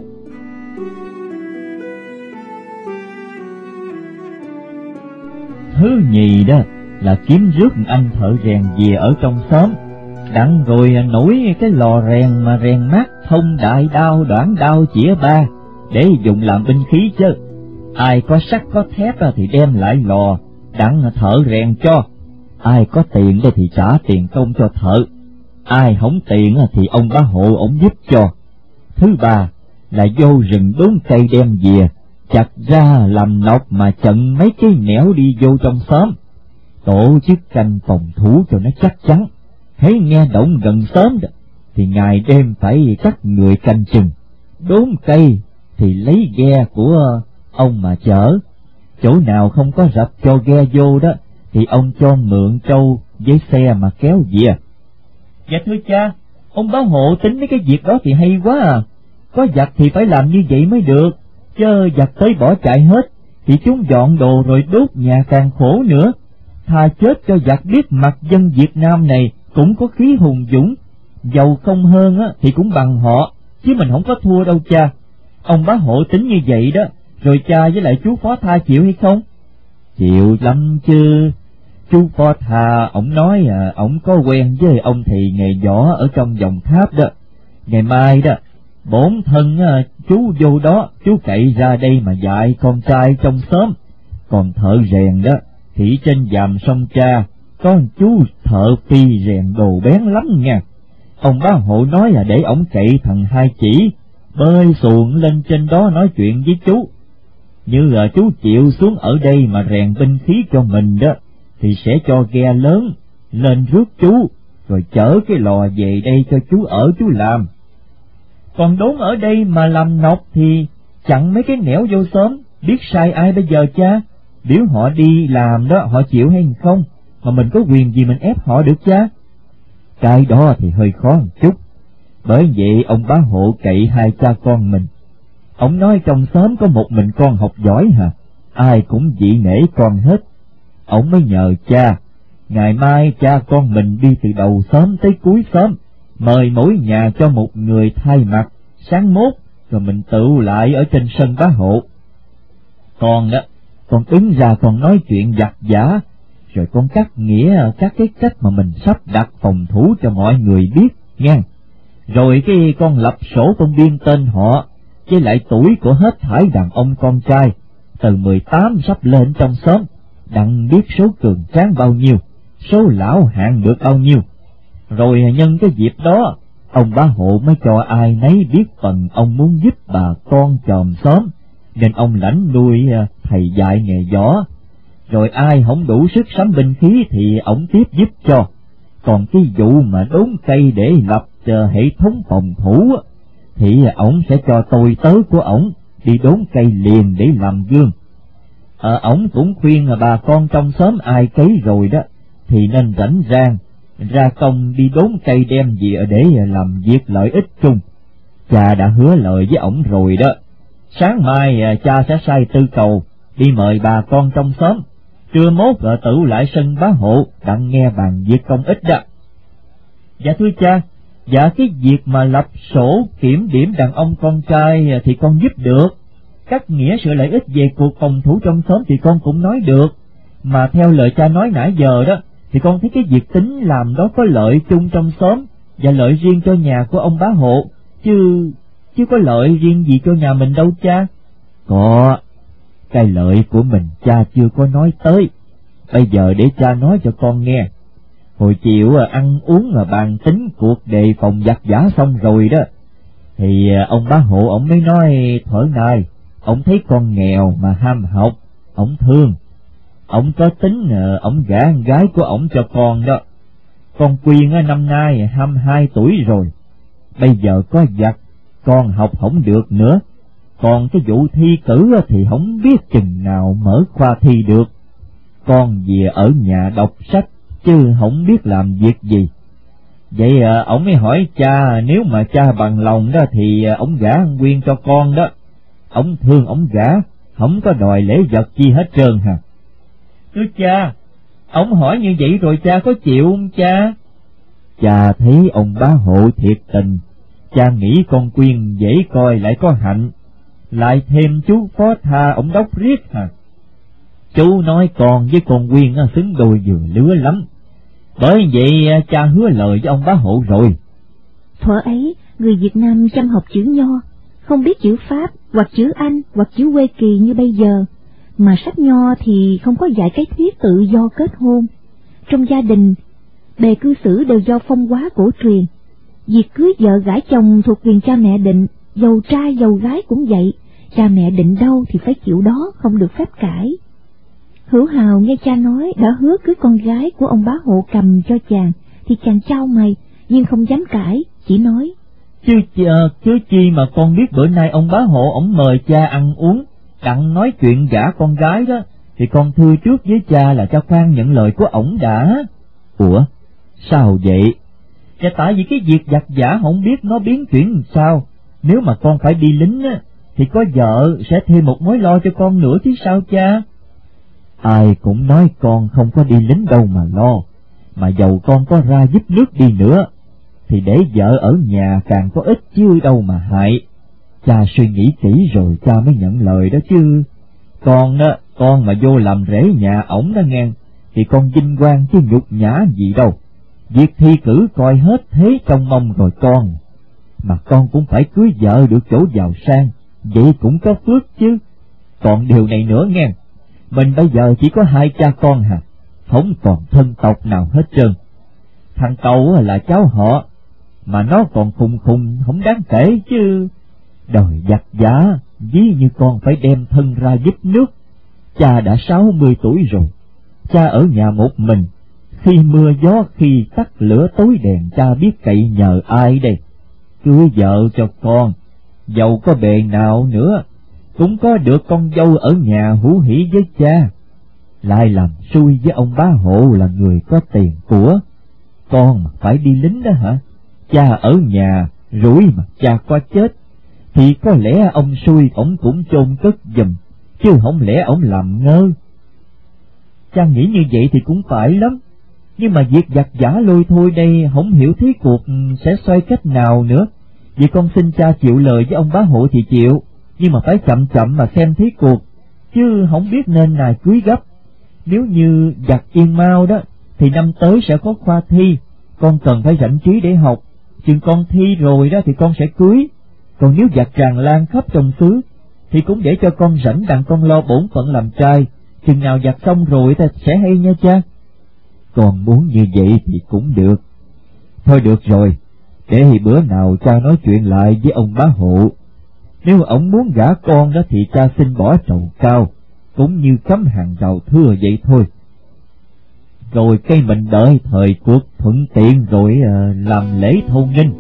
Thứ nhì đó là kiếm rước anh thợ rèn về ở trong xóm, đặng rồi nổi cái lò rèn mà rèn mát thông đại đao đoạn đao chĩa ba, để dùng làm binh khí chứ. Ai có sắt có thép thì đem lại lò, đặng thợ rèn cho. Ai có tiền thì trả tiền công cho thợ, ai không tiền thì ông bá hộ ổng giúp cho. Thứ ba là vô rừng đốn cây đem về, chặt ra làm nọc mà chận mấy cái nẻo đi vô trong xóm, tổ chức canh phòng thủ cho nó chắc chắn. Thấy nghe động gần xóm đó, thì ngày đêm phải cắt người canh chừng. Đốn cây thì lấy ghe của ông mà chở, chỗ nào không có rập cho ghe vô đó thì ông cho mượn trâu với xe mà kéo về. Dạ thưa cha, ông bá hộ tính mấy cái việc đó thì hay quá à. Có giặc thì phải làm như vậy mới được, chớ giặc tới bỏ chạy hết thì chúng dọn đồ rồi đốt nhà càng khổ nữa. Thà chết cho giặc biết mặt dân Việt Nam này cũng có khí hùng dũng, giàu không hơn á thì cũng bằng họ, chứ mình không có thua đâu cha. Ông bá hộ tính như vậy đó, rồi cha với lại chú Phó Tha chịu hay không? Chịu lắm chứ. Chú Phó Tha ổng nói à, ổng có quen với ông thầy nghề võ ở trong Dòng Tháp đó. Ngày mai đó, bổn thân à, chú vô đó, chú cậy ra đây mà dạy con trai trong xóm. Còn thợ rèn đó, thì trên dàm sông Cha có chú thợ phi rèn đồ bén lắm nha. Ông bá hộ nói là để ổng cậy thằng Hai Chỉ bơi xuồng lên trên đó nói chuyện với chú. Như là chú chịu xuống ở đây mà rèn binh khí cho mình đó, thì sẽ cho ghe lớn lên rước chú, rồi chở cái lò về đây cho chú ở chú làm. Còn đốn ở đây mà làm nọc thì chặn mấy cái nẻo vô xóm, biết sai ai bây giờ cha? Nếu họ đi làm đó họ chịu hay không, mà mình có quyền gì mình ép họ được cha? Cái đó thì hơi khó một chút, bởi vậy ông bá hộ cậy hai cha con mình. Ông nói trong xóm có một mình con học giỏi hả, ai cũng dị nể con hết. Ông mới nhờ cha, ngày mai cha con mình đi từ đầu xóm tới cuối xóm, mời mỗi nhà cho một người thay mặt, sáng mốt rồi mình tụ lại ở trên sân bá hộ. Con đó, con đứng ra con nói chuyện giặt giả, rồi con cắt nghĩa các cái cách mà mình sắp đặt phòng thủ cho mọi người biết nghe. Rồi cái con lập sổ con biên tên họ, với lại tuổi của hết thảy đàn ông con trai, từ mười tám sắp lên trong xóm, đặng biết số cường tráng bao nhiêu, số lão hạng được bao nhiêu. Rồi nhân cái dịp đó, ông bá hộ mới cho ai nấy biết phần ông muốn giúp bà con chòm xóm, nên ông lãnh nuôi thầy dạy nghề võ. Rồi ai không đủ sức sắm binh khí thì ổng tiếp giúp cho. Còn cái vụ mà đốn cây để lập uh, hệ thống phòng thủ thì ổng sẽ cho tôi tớ của ổng đi đốn cây liền để làm gương. À, ổng cũng khuyên là bà con trong xóm ai cấy rồi đó thì nên rảnh rang ra công đi đốn cây đem về để làm việc lợi ích chung. Cha đã hứa lời với ổng rồi đó. Sáng mai cha sẽ sai tư cầu đi mời bà con trong xóm, trưa mốt ở tự lại sân bá hộ đặng nghe bàn việc công ích đó. Dạ thưa cha, dạ cái việc mà lập sổ kiểm điểm đàn ông con trai thì con giúp được, cắt nghĩa sự lợi ích về cuộc phòng thủ trong xóm thì con cũng nói được, mà theo lời cha nói nãy giờ đó thì con thấy cái việc tính làm đó có lợi chung trong xóm và lợi riêng cho nhà của ông bá hộ, chứ chứ có lợi riêng gì cho nhà mình đâu cha. Có, cái lợi của mình cha chưa có nói tới, bây giờ để cha nói cho con nghe. Hồi chiều ăn uống mà bàn tính cuộc đề phòng giặc giả xong rồi đó, thì ông bá hộ ổng mới nói thuở này ổng thấy con nghèo mà ham học, ổng thương, ổng có tính ổng gả con gái của ổng cho con đó. Con Quyên năm nay hai mươi hai tuổi rồi, bây giờ có giặc con học không được nữa, còn cái vụ thi cử thì không biết chừng nào mở khoa thi được. con về ở nhà đọc sách, chứ không biết làm việc gì. Vậy à, ổng mới hỏi cha, nếu mà cha bằng lòng đó thì à, ổng gả Quyên cho con đó. Ổng thương ổng gả, không có đòi lễ vật chi hết trơn hả? Thưa cha, ổng hỏi như vậy rồi cha có chịu không cha? Cha thấy ông bá hộ thiệt tình, cha nghĩ con Quyên dễ coi lại có hạnh, lại thêm chú phó tha ổng đốc riết hả? Chú nói con với con Quyên xứng đôi vừa lứa lắm, bởi vậy cha hứa lời với ông bá hộ rồi. Thuở ấy, người Việt Nam chăm học chữ Nho, không biết chữ Pháp hoặc chữ Anh hoặc chữ Quê Kỳ như bây giờ, mà sách Nho thì không có dạy cái thuyết tự do kết hôn. Trong gia đình, bề cư xử đều do phong hóa cổ truyền. Việc cưới vợ gả chồng thuộc quyền cha mẹ định, dầu trai dầu gái cũng vậy, cha mẹ định đâu thì phải chịu đó, không được phép cãi. Hữu Hào nghe cha nói đã hứa cưới con gái của ông bá hộ Cầm cho chàng, thì chàng chau mày, nhưng không dám cãi, chỉ nói: Chứ, chứ chi mà con biết bữa nay ông bá hộ ổng mời cha ăn uống, đặng nói chuyện gả con gái đó, thì con thưa trước với cha là cha khoan nhận lời của ổng đã. Ủa, sao vậy? Dạ tại vì cái việc giặt giả không biết nó biến chuyển làm sao, nếu mà con phải đi lính á, thì có vợ sẽ thêm một mối lo cho con nữa chứ sao cha? Ai cũng nói con không có đi lính đâu mà lo, mà dầu con có ra giúp nước đi nữa, thì để vợ ở nhà càng có ích chứ đâu mà hại. Cha suy nghĩ kỹ rồi cha mới nhận lời đó chứ. Con đó, con mà vô làm rể nhà ổng đó nghe, thì con vinh quang chứ nhục nhã gì đâu. Việc thi cử coi hết thế trong mong rồi con. Mà con cũng phải cưới vợ được chỗ giàu sang, vậy cũng có phước chứ. Còn điều này nữa nghe, mình bây giờ chỉ có hai cha con hả, không còn thân tộc nào hết trơn. Thằng cậu là cháu họ, mà nó còn khùng khùng không đáng kể chứ. Đời giặt giả, ví như con phải đem thân ra giúp nước. Cha đã sáu mươi tuổi rồi, cha ở nhà một mình, khi mưa gió khi tắt lửa tối đèn cha biết cậy nhờ ai đây. Cưới vợ cho con, dầu có bề nào nữa, cũng có được con dâu ở nhà hữu hỉ với cha. Lại làm xui với ông bá hộ là người có tiền của. Con mà phải đi lính đó hả? Cha ở nhà, rủi mà cha có chết, thì có lẽ ông xui ổng cũng chôn cất giùm, chứ không lẽ ổng làm ngơ. Cha nghĩ như vậy thì cũng phải lắm, nhưng mà việc giặt giả lôi thôi đây không hiểu thế cuộc sẽ xoay cách nào nữa. Vì con xin cha chịu lời với ông bá hộ thì chịu, nhưng mà phải chậm chậm mà xem thế cuộc, chứ không biết nên nài cưới gấp. Nếu như giặt yên mau đó, thì năm tới sẽ có khoa thi, con cần phải rảnh trí để học, chừng con thi rồi đó thì con sẽ cưới. Còn nếu giặt tràn lan khắp trong xứ, thì cũng để cho con rảnh đặng con lo bổn phận làm trai, chừng nào giặt xong rồi ta sẽ hay nha cha. Con muốn như vậy thì cũng được. Thôi được rồi, để thì bữa nào cha nói chuyện lại với ông bá hộ. Nếu ổng muốn gả con đó thì cha xin bỏ trầu cao, cũng như cắm hàng rào thưa vậy thôi. Rồi cây mình đợi thời cuộc thuận tiện rồi uh, làm lễ thôn nghinh.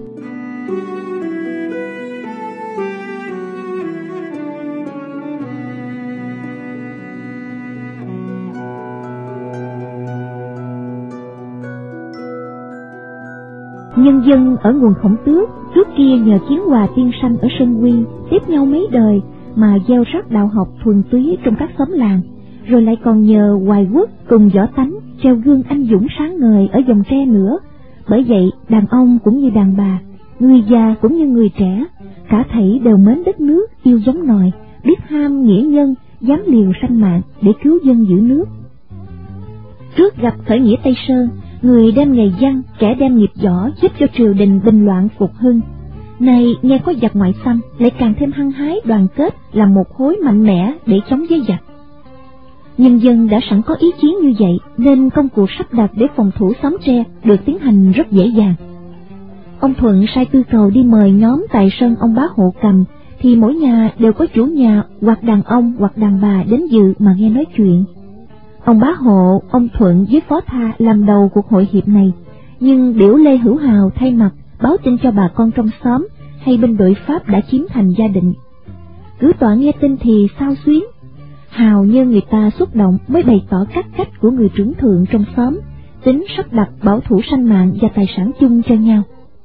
Nhân dân ở nguồn Khổng Tước trước kia nhờ Chiến Hòa tiên sanh ở Sơn Quy tiếp nhau mấy đời mà gieo rắc đạo học thuần túy trong các xóm làng, rồi lại còn nhờ Hoài Quốc cùng Võ Tánh treo gương anh dũng sáng ngời ở dòng tre nữa. Bởi vậy đàn ông cũng như đàn bà, người già cũng như người trẻ, cả thảy đều mến đất nước, yêu giống nòi, biết ham nghĩa nhân, dám liều sanh mạng để cứu dân giữ nước. Trước gặp khởi nghĩa Tây Sơn, người đem nghề văn, kẻ đem nghiệp võ giúp cho triều đình bình loạn phục hưng. Này nghe có giặc ngoại xâm, lại càng thêm hăng hái đoàn kết làm một khối mạnh mẽ để chống với giặc. Nhân dân đã sẵn có ý chí như vậy, nên công cuộc sắp đặt để phòng thủ xóm tre được tiến hành rất dễ dàng. Ông Thuận sai tư cầu đi mời nhóm tại sân ông bá hộ Cầm, thì mỗi nhà đều có chủ nhà hoặc đàn ông hoặc đàn bà đến dự mà nghe nói chuyện. Ông bá hộ, ông Thuận với phó tha làm đầu cuộc hội hiệp này, nhưng biểu Lê Hữu Hào thay mặt báo tin cho bà con trong xóm hay binh đội Pháp đã chiếm thành gia định. Cứ tọa nghe tin thì sao xuyến, Hào như người ta xúc động mới bày tỏ các cách của người trưởng thượng trong xóm, tính sắp đặt bảo thủ sanh mạng và tài sản chung cho nhau.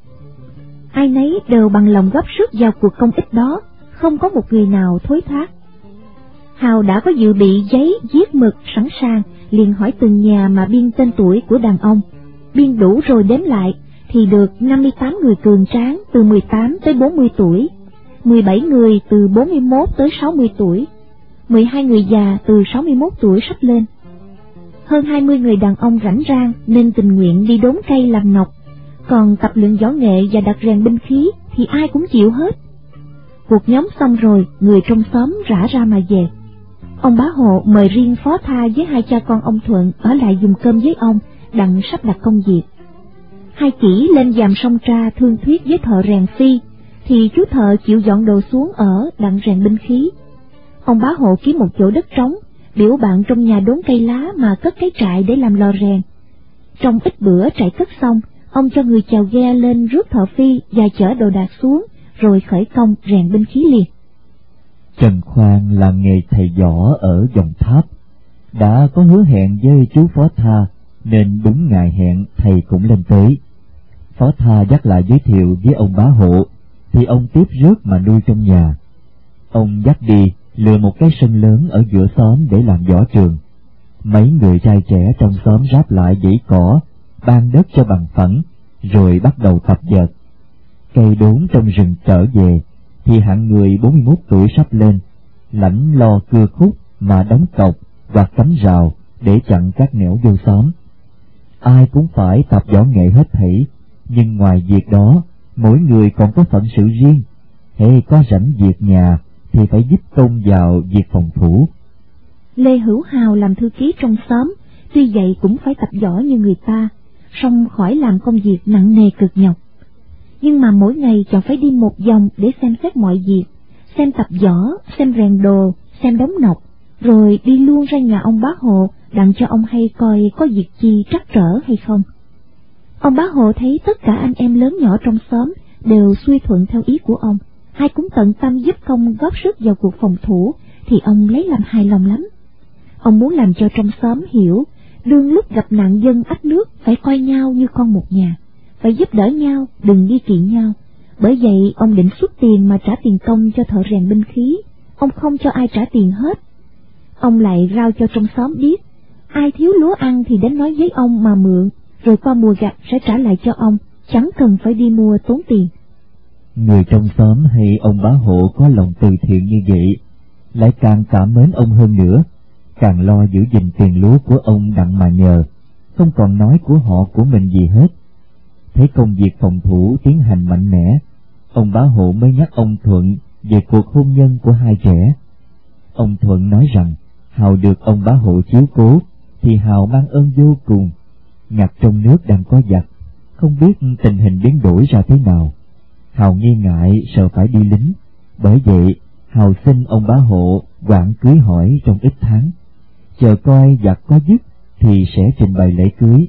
Ai nấy đều bằng lòng góp sức vào cuộc công ích đó, không có một người nào thối thoát. Hào đã có dự bị giấy viết mực sẵn sàng, liền hỏi từng nhà mà biên tên tuổi của đàn ông. Biên đủ rồi đếm lại thì được năm mươi tám người cường tráng từ mười tám tới bốn mươi tuổi, mười bảy người từ bốn mươi mốt tới sáu mươi tuổi, mười hai người già từ sáu mươi mốt tuổi sắp lên. Hơn hai mươi người đàn ông rảnh rang nên tình nguyện đi đốn cây làm ngọc, còn tập luyện võ nghệ và đặt rèn binh khí thì ai cũng chịu hết. Cuộc nhóm xong rồi, người trong xóm rã ra mà về. Ông Bá Hộ mời riêng Phó Tha với hai cha con ông Thuận ở lại dùng cơm với ông, đặng sắp đặt công việc. Hai chỉ lên dàm sông Tra thương thuyết với thợ rèn Phi, thì chú thợ chịu dọn đồ xuống ở đặng rèn binh khí. Ông Bá Hộ kiếm một chỗ đất trống, biểu bạn trong nhà đốn cây lá mà cất cái trại để làm lò rèn. Trong ít bữa trại cất xong, ông cho người chèo ghe lên rước thợ Phi và chở đồ đạc xuống, rồi khởi công rèn binh khí liền. Trần Khoan làm nghề thầy võ ở Dòng Tháp, đã có hứa hẹn với chú Phó Tha, nên đúng ngày hẹn thầy cũng lên tới. Phó Tha dắt lại giới thiệu với ông Bá Hộ, thì ông tiếp rước mà nuôi trong nhà. Ông dắt đi lựa một cái sân lớn ở giữa xóm để làm võ trường. Mấy người trai trẻ trong xóm ráp lại dãy cỏ, ban đất cho bằng phẳng, rồi bắt đầu tập dượt. Cây đốn trong rừng trở về, thì hạng người bốn mươi mốt tuổi sắp lên, lãnh lo cưa khúc mà đóng cọc hoặc cắm rào để chặn các nẻo vô xóm. Ai cũng phải tập võ nghệ hết thảy, nhưng ngoài việc đó, mỗi người còn có phận sự riêng. Hễ có rảnh việc nhà thì phải giúp công vào việc phòng thủ. Lê Hữu Hào làm thư ký trong xóm, tuy vậy cũng phải tập võ như người ta, song khỏi làm công việc nặng nề cực nhọc. Nhưng mà mỗi ngày chàng phải đi một vòng để xem xét mọi việc, xem tập võ, xem rèn đồ, xem đóng nọc, rồi đi luôn ra nhà ông Bá Hộ đặng cho ông hay coi có việc chi trắc trở hay không. Ông Bá Hộ thấy tất cả anh em lớn nhỏ trong xóm đều xuôi thuận theo ý của ông, ai cũng tận tâm giúp công góp sức vào cuộc phòng thủ, thì ông lấy làm hài lòng lắm. Ông muốn làm cho trong xóm hiểu, đương lúc gặp nạn dân ách nước phải coi nhau như con một nhà, phải giúp đỡ nhau, đừng nghi kỵ nhau. Bởi vậy ông định xuất tiền mà trả tiền công cho thợ rèn binh khí, ông không cho ai trả tiền hết. Ông lại rao cho trong xóm biết, ai thiếu lúa ăn thì đến nói với ông mà mượn, rồi qua mùa gặt sẽ trả lại cho ông, chẳng cần phải đi mua tốn tiền. Người trong xóm hay ông Bá Hộ có lòng từ thiện như vậy, lại càng cảm mến ông hơn nữa, càng lo giữ gìn tiền lúa của ông đặng mà nhờ, không còn nói của họ của mình gì hết. Thấy công việc phòng thủ tiến hành mạnh mẽ, ông Bá Hộ mới nhắc ông Thuận về cuộc hôn nhân của hai trẻ. Ông Thuận nói rằng Hào được ông Bá Hộ chiếu cố thì Hào mang ơn vô cùng. Ngặt trong nước đang có giặc, không biết tình hình biến đổi ra thế nào. Hào nghi ngại sợ phải đi lính, bởi vậy Hào xin ông Bá Hộ quản cưới hỏi trong ít tháng, chờ coi giặc có dứt thì sẽ trình bày lễ cưới.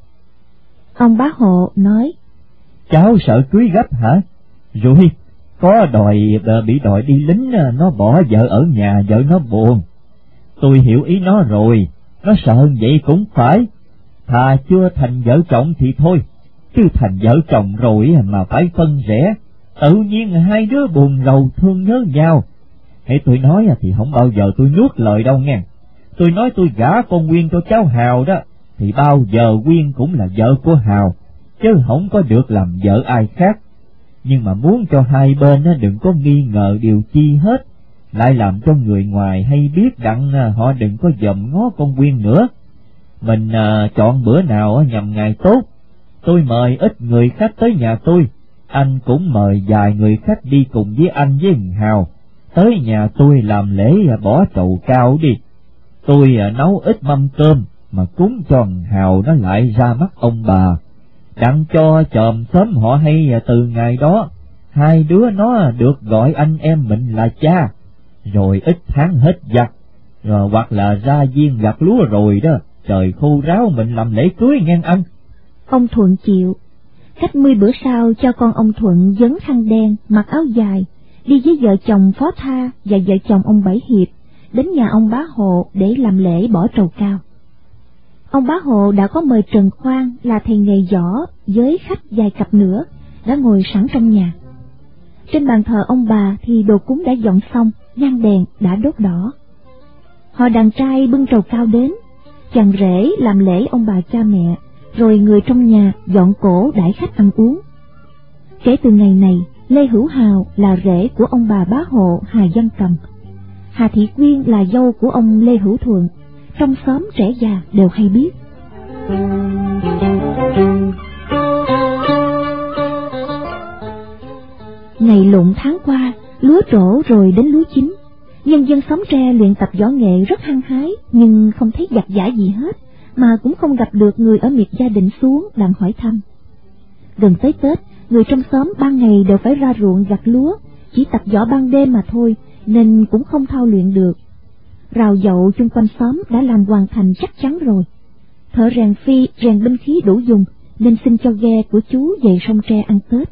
Ông Bá Hộ nói, cháu sợ cưới gấp hả? Rồi có đòi bị đòi đi lính, nó bỏ vợ ở nhà, vợ nó buồn. Tôi hiểu ý nó rồi, nó sợ vậy cũng phải. Thà chưa thành vợ chồng thì thôi, chứ thành vợ chồng rồi mà phải phân rẽ, tự nhiên hai đứa buồn rầu thương nhớ nhau. Hãy tôi nói thì không bao giờ tôi nuốt lời đâu nghe. Tôi nói tôi gả con Quyên cho cháu Hào đó, thì bao giờ Quyên cũng là vợ của Hào, chứ không có được làm vợ ai khác. Nhưng mà muốn cho hai bên đừng có nghi ngờ điều chi hết, lại làm cho người ngoài hay biết đặng họ đừng có dòm ngó con Quyên nữa. Mình à, chọn bữa nào nhằm ngày tốt, tôi mời ít người khách tới nhà tôi, anh cũng mời vài người khách đi cùng với anh với Hào. Tới nhà tôi làm lễ bỏ trầu cao đi, tôi à, nấu ít mâm cơm mà cúng cho Hào nó lại ra mắt ông bà, đặng cho chòm xóm họ hay à, từ ngày đó hai đứa nó được gọi anh em mình là cha. Rồi ít tháng hết giặc, rồi hoặc là ra viên gặt lúa rồi đó, trời khô ráo mình làm lễ cưới ngang anh. Ông Thuận chịu. Cách mươi bữa sau cho con ông Thuận dấn khăn đen, mặc áo dài, đi với vợ chồng Phó Tha và vợ chồng ông Bảy Hiệp, đến nhà ông Bá Hộ để làm lễ bỏ trầu cao. Ông Bá Hộ đã có mời Trần Khoan là thầy nghề giỏ với khách vài cặp nữa đã ngồi sẵn trong nhà. Trên bàn thờ ông bà thì đồ cúng đã dọn xong, nhang đèn đã đốt đỏ. Họ đàn trai bưng trầu cao đến, chàng rể làm lễ ông bà cha mẹ, rồi người trong nhà dọn cỗ đãi khách ăn uống. Kể từ ngày này, Lê Hữu Hào là rể của ông bà Bá Hộ Hà Văn Cầm, Hà Thị Quyên là dâu của ông Lê Hữu Thuận, trong xóm trẻ già đều hay biết. Ngày lụng tháng qua, lúa trổ rồi đến lúa chín. Nhân dân xóm tre luyện tập võ nghệ rất hăng hái, nhưng không thấy giặt giã gì hết, mà cũng không gặp được người ở miệt gia đình xuống đặng hỏi thăm. Gần tới Tết, người trong xóm ban ngày đều phải ra ruộng gặt lúa, chỉ tập võ ban đêm mà thôi, nên cũng không thao luyện được. Rào dậu chung quanh xóm đã làm hoàn thành chắc chắn rồi. Thợ rèn phi rèn binh khí đủ dùng, nên xin cho ghe của chú về sông tre ăn Tết.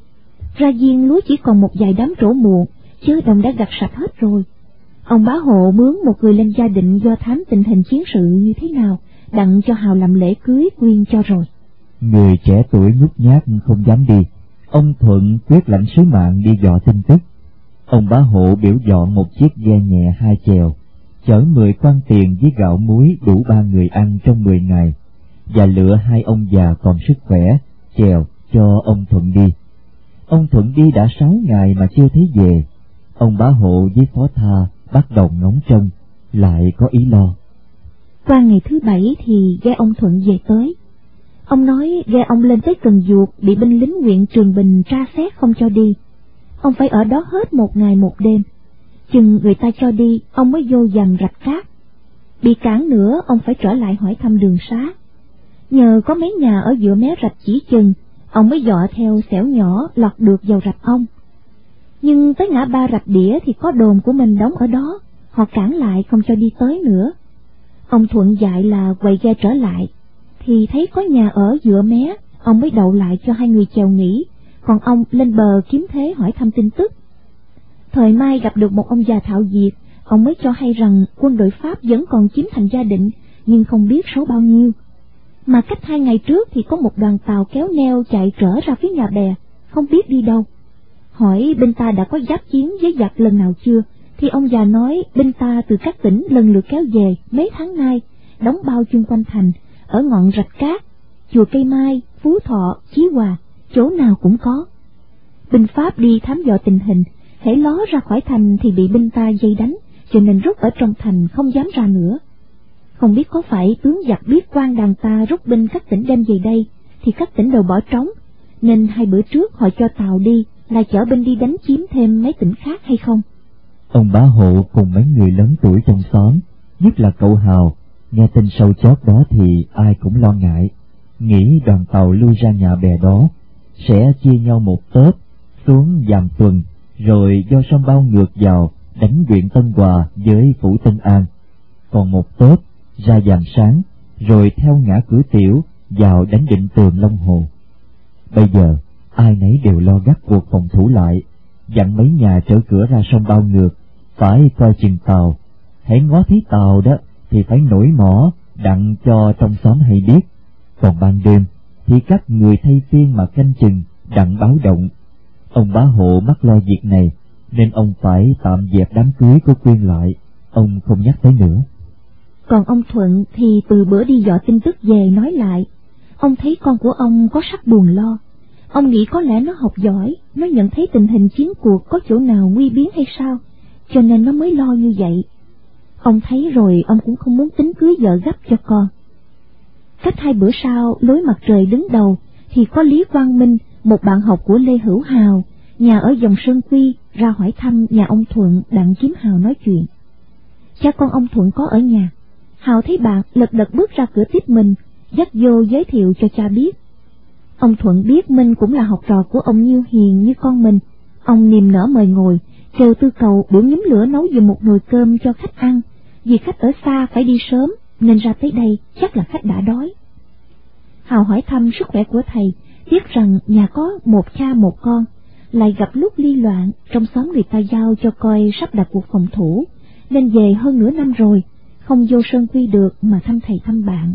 Ra giên lúa chỉ còn một vài đám trổ muộn, chứ đồng đã gặt sạch hết rồi. Ông Bá Hộ mướn một người lên gia định do thám tình hình chiến sự như thế nào, đặng cho Hào làm lễ cưới Quyên cho rồi. Người trẻ tuổi nhút nhát không dám đi, ông Thuận quyết lãnh sứ mạng đi dò tin tức. Ông Bá Hộ biểu dọn một chiếc ghe nhẹ hai chèo, chở mười quan tiền với gạo muối đủ ba người ăn trong mười ngày, và lựa hai ông già còn sức khỏe chèo cho ông Thuận đi. Ông Thuận đi đã sáu ngày mà chưa thấy về. Ông Bá Hộ với Phó Tha bắt đầu ngóng trông, lại có ý lo. Qua ngày thứ bảy thì ghe ông Thuận về tới. Ông nói ghe ông lên tới Cần Duộc bị binh lính huyện Trường Bình tra xét không cho đi. Ông phải ở đó hết một ngày một đêm. Chừng người ta cho đi, ông mới vô dầm rạch cát. Bị cản nữa, ông phải trở lại hỏi thăm đường xá. Nhờ có mấy nhà ở giữa mé rạch chỉ chừng, ông mới dọ theo xẻo nhỏ lọt được vào rạch ông. Nhưng tới ngã ba rạch đĩa thì có đồn của mình đóng ở đó, họ cản lại không cho đi tới nữa. Ông Thuận dạy là quay ghe trở lại, thì thấy có nhà ở giữa mé, ông mới đậu lại cho hai người chèo nghỉ, còn ông lên bờ kiếm thế hỏi thăm tin tức. Thời mai gặp được một ông già thạo diệt, ông mới cho hay rằng quân đội Pháp vẫn còn chiếm thành Gia Định, nhưng không biết số bao nhiêu. Mà cách hai ngày trước thì có một đoàn tàu kéo neo chạy trở ra phía nhà bè, không biết đi đâu. Hỏi binh ta đã có giáp chiến với giặc lần nào chưa, thì ông già nói binh ta từ các tỉnh lần lượt kéo về mấy tháng nay, đóng bao chung quanh thành, ở ngọn rạch cát, chùa Cây Mai, Phú Thọ, Chí Hòa, chỗ nào cũng có. Binh Pháp đi thám dò tình hình, hễ ló ra khỏi thành thì bị binh ta dây đánh, cho nên rút ở trong thành không dám ra nữa. Không biết có phải tướng giặc biết quan đàn ta rút binh các tỉnh đem về đây, thì các tỉnh đều bỏ trống, nên hai bữa trước họ cho tàu đi, là chở binh đi đánh chiếm thêm mấy tỉnh khác hay không? Ông Bá Hộ cùng mấy người lớn tuổi trong xóm, nhất là cậu Hào, nghe tin sâu chót đó thì ai cũng lo ngại, nghĩ đoàn tàu lui ra nhà bè đó sẽ chia nhau một tớp xuống Giàm Tuần, rồi do sông Bao ngược vào đánh huyện Tân Hòa với phủ Tân An, còn một tớp ra Giàm Sáng, rồi theo ngã Cửa Tiểu vào đánh Định Tường Long Hồ. Bây giờ ai nấy đều lo gắt cuộc phòng thủ lại, dặn mấy nhà trở cửa ra sông Bao ngược phải coi chừng tàu, hãy ngó thấy tàu đó thì phải nổi mỏ đặng cho trong xóm hay biết, còn ban đêm thì các người thay phiên mà canh chừng đặng báo động. Ông Bá Hộ mắc lo việc này nên ông phải tạm dẹp đám cưới của Quyên lại, ông không nhắc tới nữa. Còn ông Thuận thì từ bữa đi dò tin tức về nói lại, ông thấy con của ông có sắc buồn lo. Ông nghĩ có lẽ nó học giỏi, nó nhận thấy tình hình chiến cuộc có chỗ nào nguy biến hay sao, cho nên nó mới lo như vậy. Ông thấy rồi ông cũng không muốn tính cưới vợ gấp cho con. Cách hai bữa sau, lối mặt trời đứng đầu, thì có Lý Quang Minh, một bạn học của Lê Hữu Hào, nhà ở dòng Sơn Quy, ra hỏi thăm nhà ông Thuận đặng kiếm Hào nói chuyện. Cha con ông Thuận có ở nhà. Hào thấy bạn lật đật bước ra cửa tiếp mình, dắt vô giới thiệu cho cha biết. Ông Thuận biết Minh cũng là học trò của ông Nhiêu Hiền như con mình. Ông niềm nở mời ngồi, kêu Tư Cầu biểu nhóm lửa nấu giùm một nồi cơm cho khách ăn, vì khách ở xa phải đi sớm, nên ra tới đây chắc là khách đã đói. Hào hỏi thăm sức khỏe của thầy, biết rằng nhà có một cha một con, lại gặp lúc ly loạn, trong xóm người ta giao cho coi sắp đặt cuộc phòng thủ, nên về hơn nửa năm rồi, không vô Sơn Quy được mà thăm thầy thăm bạn.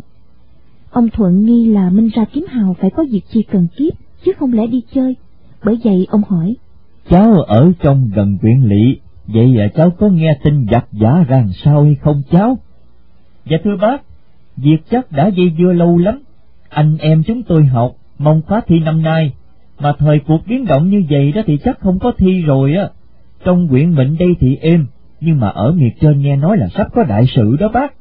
Ông Thuận nghi là Minh ra kiếm hào phải có việc chi cần kiếp, chứ không lẽ đi chơi. Bởi vậy ông hỏi: Cháu ở trong gần huyện Lỵ, vậy à, cháu có nghe tin giặc giả rằng sao hay không cháu? Dạ thưa bác, việc chắc đã dây dưa lâu lắm. Anh em chúng tôi học, mong phá thi năm nay, mà thời cuộc biến động như vậy đó thì chắc không có thi rồi á. Trong huyện mình đây thì êm, nhưng mà ở miệt trên nghe nói là sắp có đại sự đó bác.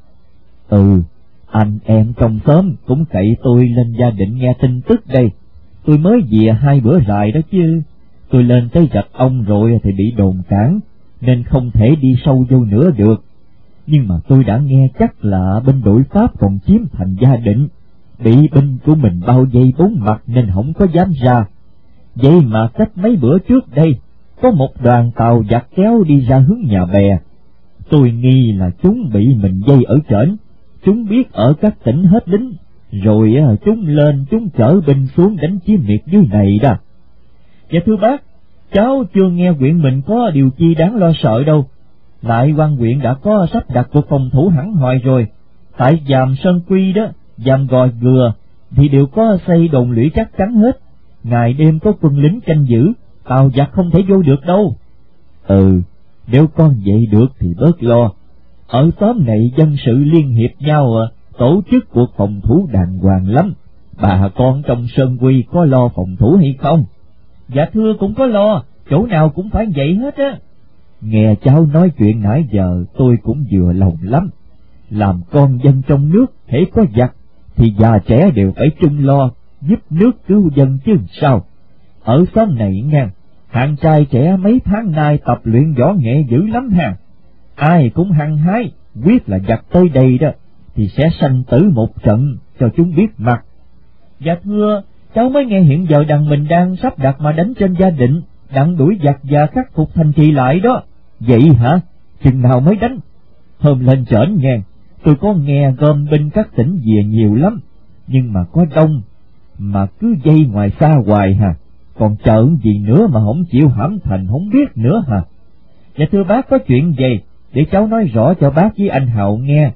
Ừ, anh em trong xóm cũng cậy tôi lên gia định nghe tin tức đây. Tôi mới về hai bữa rày đó chứ. Tôi lên tới Rạch Ông rồi thì bị đồn cản, nên không thể đi sâu vô nữa được. Nhưng mà tôi đã nghe chắc là binh đội Pháp còn chiếm thành Gia Định, bị binh của mình bao vây bốn mặt nên không có dám ra. Vậy mà cách mấy bữa trước đây, có một đoàn tàu giặc kéo đi ra hướng nhà bè. Tôi nghi là chúng bị mình dây ở trển, chúng biết ở các tỉnh hết lính, rồi chúng lên chúng chở binh xuống đánh chiếm miệt dưới này đó. Dạ thưa bác, cháu chưa nghe huyện mình có điều chi đáng lo sợ đâu. Lại quan huyện đã có sắp đặt cuộc phòng thủ hẳn hoài rồi. Tại Giàm Sơn Quy đó, Giàm Gò Gừa thì đều có xây đồn lũy chắc chắn hết. Ngày đêm có quân lính canh giữ, tàu giặc không thể vô được đâu. Ừ, nếu con vậy được thì bớt lo. Ở xóm này dân sự liên hiệp nhau tổ chức cuộc phòng thủ đàng hoàng lắm. Bà con trong Sơn Quy có lo phòng thủ hay không? Dạ thưa cũng có lo, chỗ nào cũng phải vậy hết á. Nghe cháu nói chuyện nãy giờ tôi cũng vừa lòng lắm. Làm con dân trong nước, hễ có giặc thì già trẻ đều phải chung lo, giúp nước cứu dân chứ sao. Ở xóm này nha, hạng trai trẻ mấy tháng nay tập luyện võ nghệ dữ lắm ha. Ai cũng hăng hái, quyết là giặc tới đây đó thì sẽ sanh tử một trận cho chúng biết mặt. Dạ thưa, cháu mới nghe hiện giờ đằng mình đang sắp đặt mà đánh trên Gia Định, đặng đuổi giặc và khắc phục thành trì lại đó. Vậy hả? Chừng nào mới đánh? Hôm lên trển nghe, tôi có nghe gom binh các tỉnh về nhiều lắm, nhưng mà có đông, mà cứ dây ngoài xa hoài hả? Còn chờ gì nữa mà không chịu hãm thành không biết nữa hả? Dạ thưa bác, có chuyện gì để cháu nói rõ cho bác với anh Hậu nghe.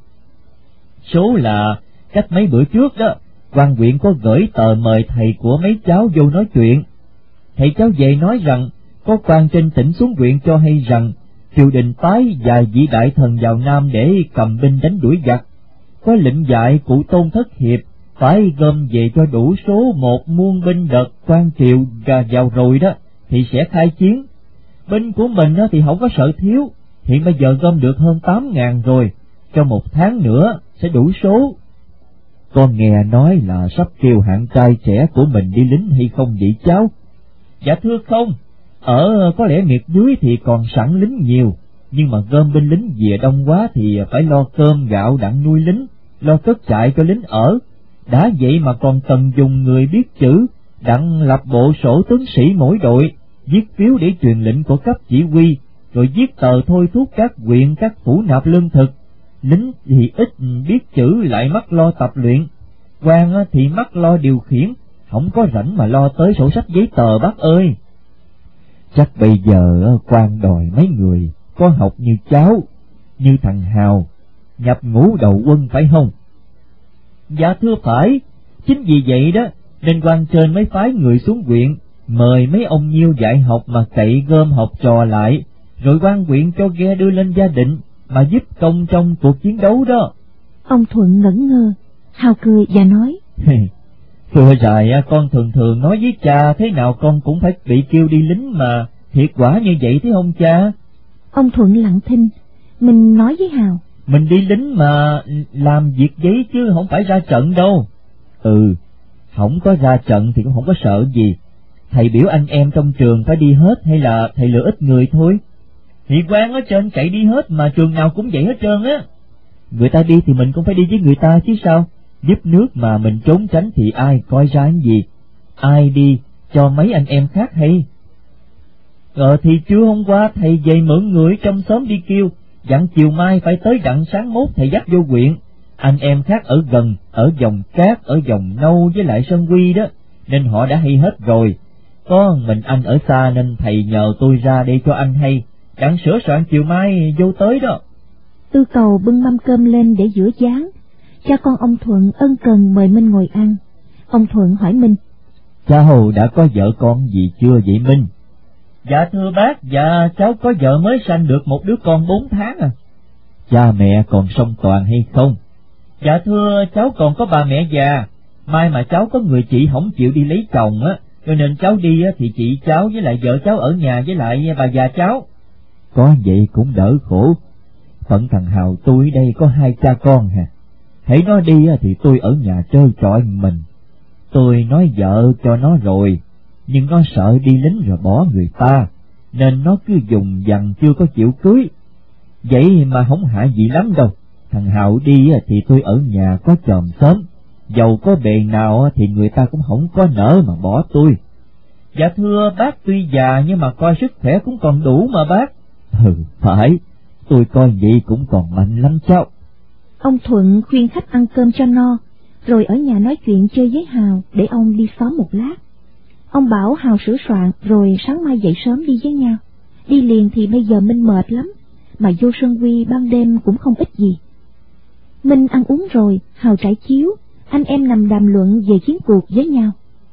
Số là cách mấy bữa trước đó, quan huyện có gửi tờ mời thầy của mấy cháu vô nói chuyện. Thầy cháu về nói rằng có quan trên tỉnh xuống huyện cho hay rằng triều đình phái vài vị đại thần vào Nam để cầm binh đánh đuổi giặc. Có lệnh dạy cụ Tôn Thất Hiệp phải gom về cho đủ số một muôn binh đợt quan triều gà vào rồi đó thì sẽ khai chiến. Binh của mình thì không có sợ thiếu, hiện bây giờ gom được hơn tám ngàn rồi, cho một tháng nữa sẽ đủ số. Con nghe nói là sắp kêu hạng trai trẻ của mình đi lính hay không vậy cháu? Dạ thưa không, ở có lẽ miệt dưới thì còn sẵn lính nhiều, nhưng mà gom binh lính về đông quá thì phải lo cơm gạo đặng nuôi lính, lo cất trại cho lính ở. Đã vậy mà còn cần dùng người biết chữ, đặng lập bộ sổ tướng sĩ mỗi đội, viết phiếu để truyền lệnh của cấp chỉ huy, rồi viết tờ thôi thúc các huyện các phủ nạp lương thực. Lính thì ít biết chữ lại mắc lo tập luyện, quan thì mắc lo điều khiển, không có rảnh mà lo tới sổ sách giấy tờ bác ơi. Chắc bây giờ quan đòi mấy người có học như cháu, như thằng Hào, nhập ngũ đầu quân phải không? Dạ thưa phải, chính vì vậy đó nên quan trên mới phái người xuống huyện, mời mấy ông nhiêu dạy học mà cậy gom học trò lại, rồi quan huyện cho ghe đưa lên Gia Định mà giúp công trong cuộc chiến đấu đó. Ông Thuận ngẩn ngơ, Hào cười và nói: Vừa rồi con thường thường nói với cha thế nào con cũng phải bị kêu đi lính mà, thiệt quả như vậy thế không cha? Ông Thuận lặng thinh, mình nói với Hào: Mình đi lính mà làm việc giấy chứ không phải ra trận đâu. Ừ, không có ra trận thì cũng không có sợ gì. Thầy biểu anh em trong trường phải đi hết hay là thầy lựa ít người thôi? Thì quan ở trên chạy đi hết mà trường nào cũng vậy hết trơn á. Người ta đi thì mình cũng phải đi với người ta chứ sao? Giúp nước mà mình trốn tránh thì ai coi ra cái gì? Ai đi cho mấy anh em khác hay? Ờ thì trưa hôm qua thầy về mượn người trong xóm đi kêu, dặn chiều mai phải tới đặng sáng mốt thầy dắt vô huyện. Anh em khác ở gần, ở Dòng Cát, ở Dòng Nâu với lại Sơn Quy đó, nên họ đã hay hết rồi. Có mình anh ở xa nên thầy nhờ tôi ra đây cho anh hay, đặng sửa soạn chiều mai vô tới đó. Tư Cầu bưng mâm cơm lên để rửa chén. Cha con ông Thuận ân cần mời Minh ngồi ăn. Ông Thuận hỏi Minh: Cháu đã có vợ con gì chưa vậy Minh? Dạ thưa bác, dạ cháu có vợ mới sanh được một đứa con bốn tháng à. Cha mẹ còn song toàn hay không? Dạ thưa, cháu còn có bà mẹ già. Mai mà cháu có người chị không chịu đi lấy chồng á, cho nên cháu đi á thì chị cháu với lại vợ cháu ở nhà với lại bà già cháu. Có vậy cũng đỡ khổ. Phận thằng Hào tôi đây có hai cha con hà. Hãy nó đi á thì tôi ở nhà trơ trọi mình. Tôi nói vợ cho nó rồi, nhưng nó sợ đi lính rồi bỏ người ta, nên nó cứ dùng dằng chưa có chịu cưới. Vậy mà không hại gì lắm đâu. Thằng Hào đi thì tôi ở nhà có chòm xóm, dầu có bề nào thì người ta cũng không có nỡ mà bỏ tôi. Dạ thưa bác, tuy già nhưng mà coi sức khỏe cũng còn đủ mà bác. Ừ phải, tôi coi vậy cũng còn mạnh lắm cháu. Ông Thuận khuyên khách ăn cơm cho no, rồi ở nhà nói chuyện chơi với Hào để ông đi xóm một lát. Ông bảo Hào sửa soạn rồi sáng mai dậy sớm đi với nhau. Đi liền thì bây giờ Minh mệt lắm, mà vô sân quy ban đêm cũng không ít gì. Minh ăn uống rồi, Hào trải chiếu, anh em nằm đàm luận về chiến cuộc với nhau.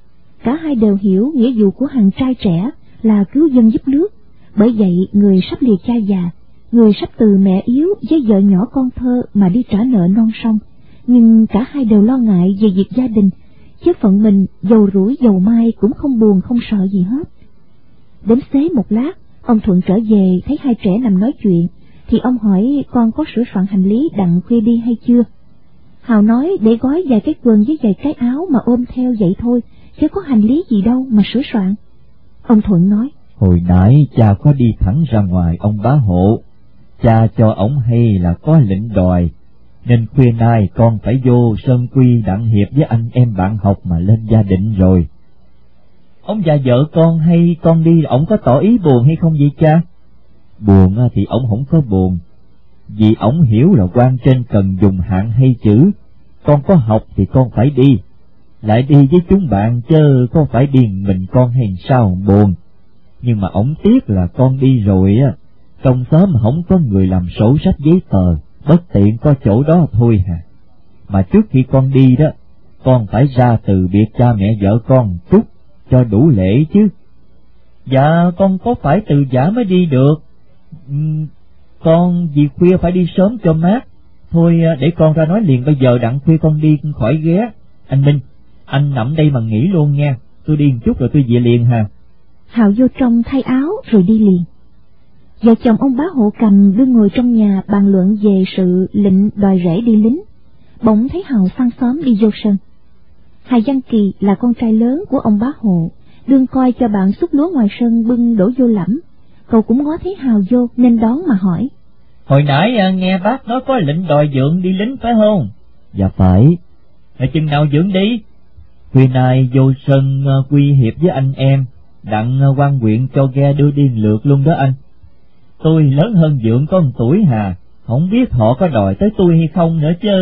Cả hai đều hiểu nghĩa vụ của hàng trai trẻ là cứu dân giúp nước. Bởi vậy người sắp lìa cha già, người sắp từ mẹ yếu với vợ nhỏ con thơ mà đi trả nợ non sông, nhưng cả hai đều lo ngại về việc gia đình, chứ phận mình dầu rủi dầu mai cũng không buồn không sợ gì hết. Đến xế một lát, ông Thuận trở về thấy hai trẻ nằm nói chuyện, thì ông hỏi con có sửa soạn hành lý đặng khuya đi hay chưa. Hào nói để gói vài cái quần với vài cái áo mà ôm theo vậy thôi, chứ có hành lý gì đâu mà sửa soạn. Ông Thuận nói: Hồi nãy cha có đi thẳng ra ngoài ông bá hộ, cha cho ổng hay là có lệnh đòi, nên khuya nay con phải vô sơn quy đặng hiệp với anh em bạn học mà lên gia định rồi. Ông già vợ con hay con đi ổng có tỏ ý buồn hay không vậy cha? Buồn thì ổng không có buồn, vì ổng hiểu là quan trên cần dùng hạn hay chữ, con có học thì con phải đi, lại đi với chúng bạn chứ con phải đi mình con hay sao buồn. Nhưng mà ổng tiếc là con đi rồi á, trong xóm không có người làm sổ sách giấy tờ, bất tiện có chỗ đó thôi hà. Mà trước khi con đi đó, con phải ra từ biệt cha mẹ vợ con chút cho đủ lễ chứ. Dạ con có phải từ giả mới đi được. Uhm, con vì khuya phải đi sớm cho mát. Thôi để con ra nói liền bây giờ đặng khuya con đi khỏi ghé. Anh Minh, anh nằm đây mà nghỉ luôn nha, tôi đi một chút rồi tôi về liền hà. Hào vô trong thay áo rồi đi liền. Vợ chồng ông bá hộ Cầm đương ngồi trong nhà bàn luận về sự lệnh đòi rể đi lính. Bỗng thấy Hào sang xóm đi vô sân. Hà Văn Kỳ là con trai lớn của ông bá hộ, đương coi cho bạn xúc lúa ngoài sân bưng đổ vô lẫm. Cậu cũng ngó thấy Hào vô nên đón mà hỏi: Hồi nãy nghe bác nói có lệnh đòi Dượng đi lính phải không? Dạ phải. Hồi chừng nào Dượng đi? Khuya nay vô sân quy hiệp với anh em, đặng quan huyện cho ghe đưa đi lượt luôn đó anh. Tôi lớn hơn Dượng có một tuổi hà, không biết họ có đòi tới tôi hay không nữa chứ.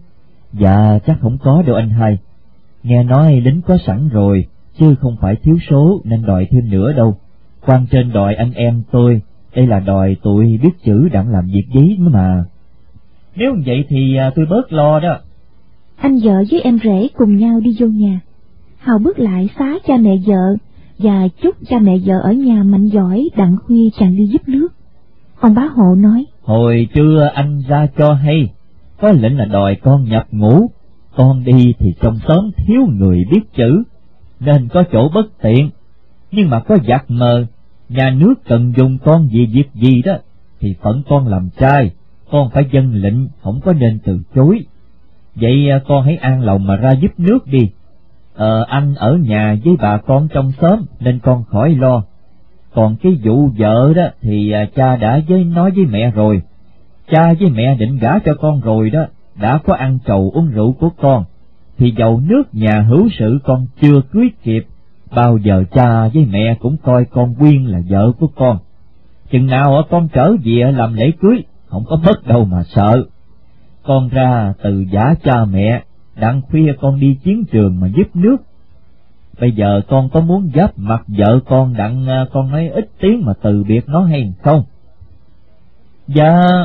Dạ chắc không có đâu anh hai, nghe nói lính có sẵn rồi, chứ không phải thiếu số nên đòi thêm nữa đâu. Quan trên đòi anh em tôi, đây là đòi tụi biết chữ đặng làm việc giấy mà. Nếu vậy thì tôi bớt lo đó. Anh vợ với em rể cùng nhau đi vô nhà. Hào bước lại xá cha mẹ vợ và chúc cha mẹ vợ ở nhà mạnh giỏi đặng khuya chàng đi giúp nước. Ông bá hộ nói: Hồi trưa anh ra cho hay, có lệnh là đòi con nhập ngũ, con đi thì trong xóm thiếu người biết chữ, nên có chỗ bất tiện. Nhưng mà có giặc mờ, nhà nước cần dùng con vì việc gì đó, thì phận con làm trai, con phải dâng lệnh, không có nên từ chối. Vậy con hãy an lòng mà ra giúp nước đi. Ờ, anh ở nhà với bà con trong xóm nên con khỏi lo. Còn cái vụ vợ đó thì cha đã với nói với mẹ rồi. Cha với mẹ định gả cho con rồi đó, đã có ăn trầu uống rượu của con, thì dầu nước nhà hữu sự con chưa cưới kịp, bao giờ cha với mẹ cũng coi con Quyên là vợ của con. Chừng nào con trở về làm lễ cưới, không có mất đâu mà sợ. Con ra từ giả cha mẹ, đặng khuya con đi chiến trường mà giúp nước. Bây giờ con có muốn giáp mặt vợ con đặng con nói ít tiếng mà từ biệt nó hay không? Dạ,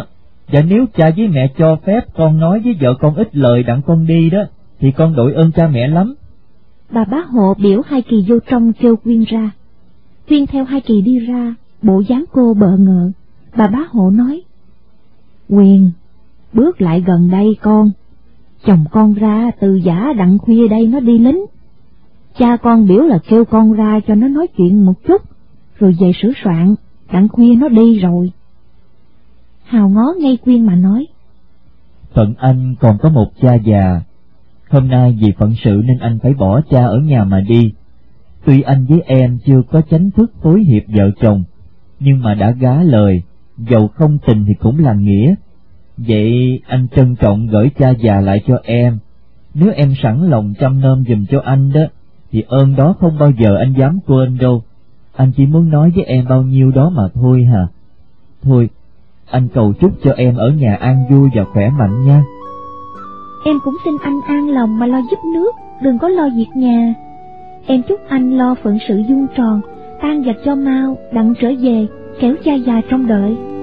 Và nếu cha với mẹ cho phép con nói với vợ con ít lời đặng con đi đó, thì con đội ơn cha mẹ lắm. Bà bá Hộ biểu Hai Kỳ vô trong kêu Quyên ra. Quyên theo Hai Kỳ đi ra, bộ dáng cô bợ ngợ. Bà bá Hộ nói: Quyên, bước lại gần đây con. Chồng con ra từ giả đặng khuya đây nó đi lính. Cha con biểu là kêu con ra cho nó nói chuyện một chút, rồi về sửa soạn, đặng khuya nó đi rồi. Hào ngó ngay Quyên mà nói: Phận anh còn có một cha già. Hôm nay vì phận sự nên anh phải bỏ cha ở nhà mà đi. Tuy anh với em chưa có chánh thức phối hiệp vợ chồng, nhưng mà đã gá lời, dầu không tình thì cũng là nghĩa. Vậy anh trân trọng gửi cha già lại cho em. Nếu em sẵn lòng chăm nom giùm cho anh đó, thì ơn đó không bao giờ anh dám quên đâu. Anh chỉ muốn nói với em bao nhiêu đó mà thôi hả. Thôi, anh cầu chúc cho em ở nhà an vui và khỏe mạnh nha. Em cũng xin anh an lòng mà lo giúp nước, đừng có lo việc nhà. Em chúc anh lo phận sự vuông tròn, tan vặt cho mau, đặng trở về, kẻo cha già trong đợi.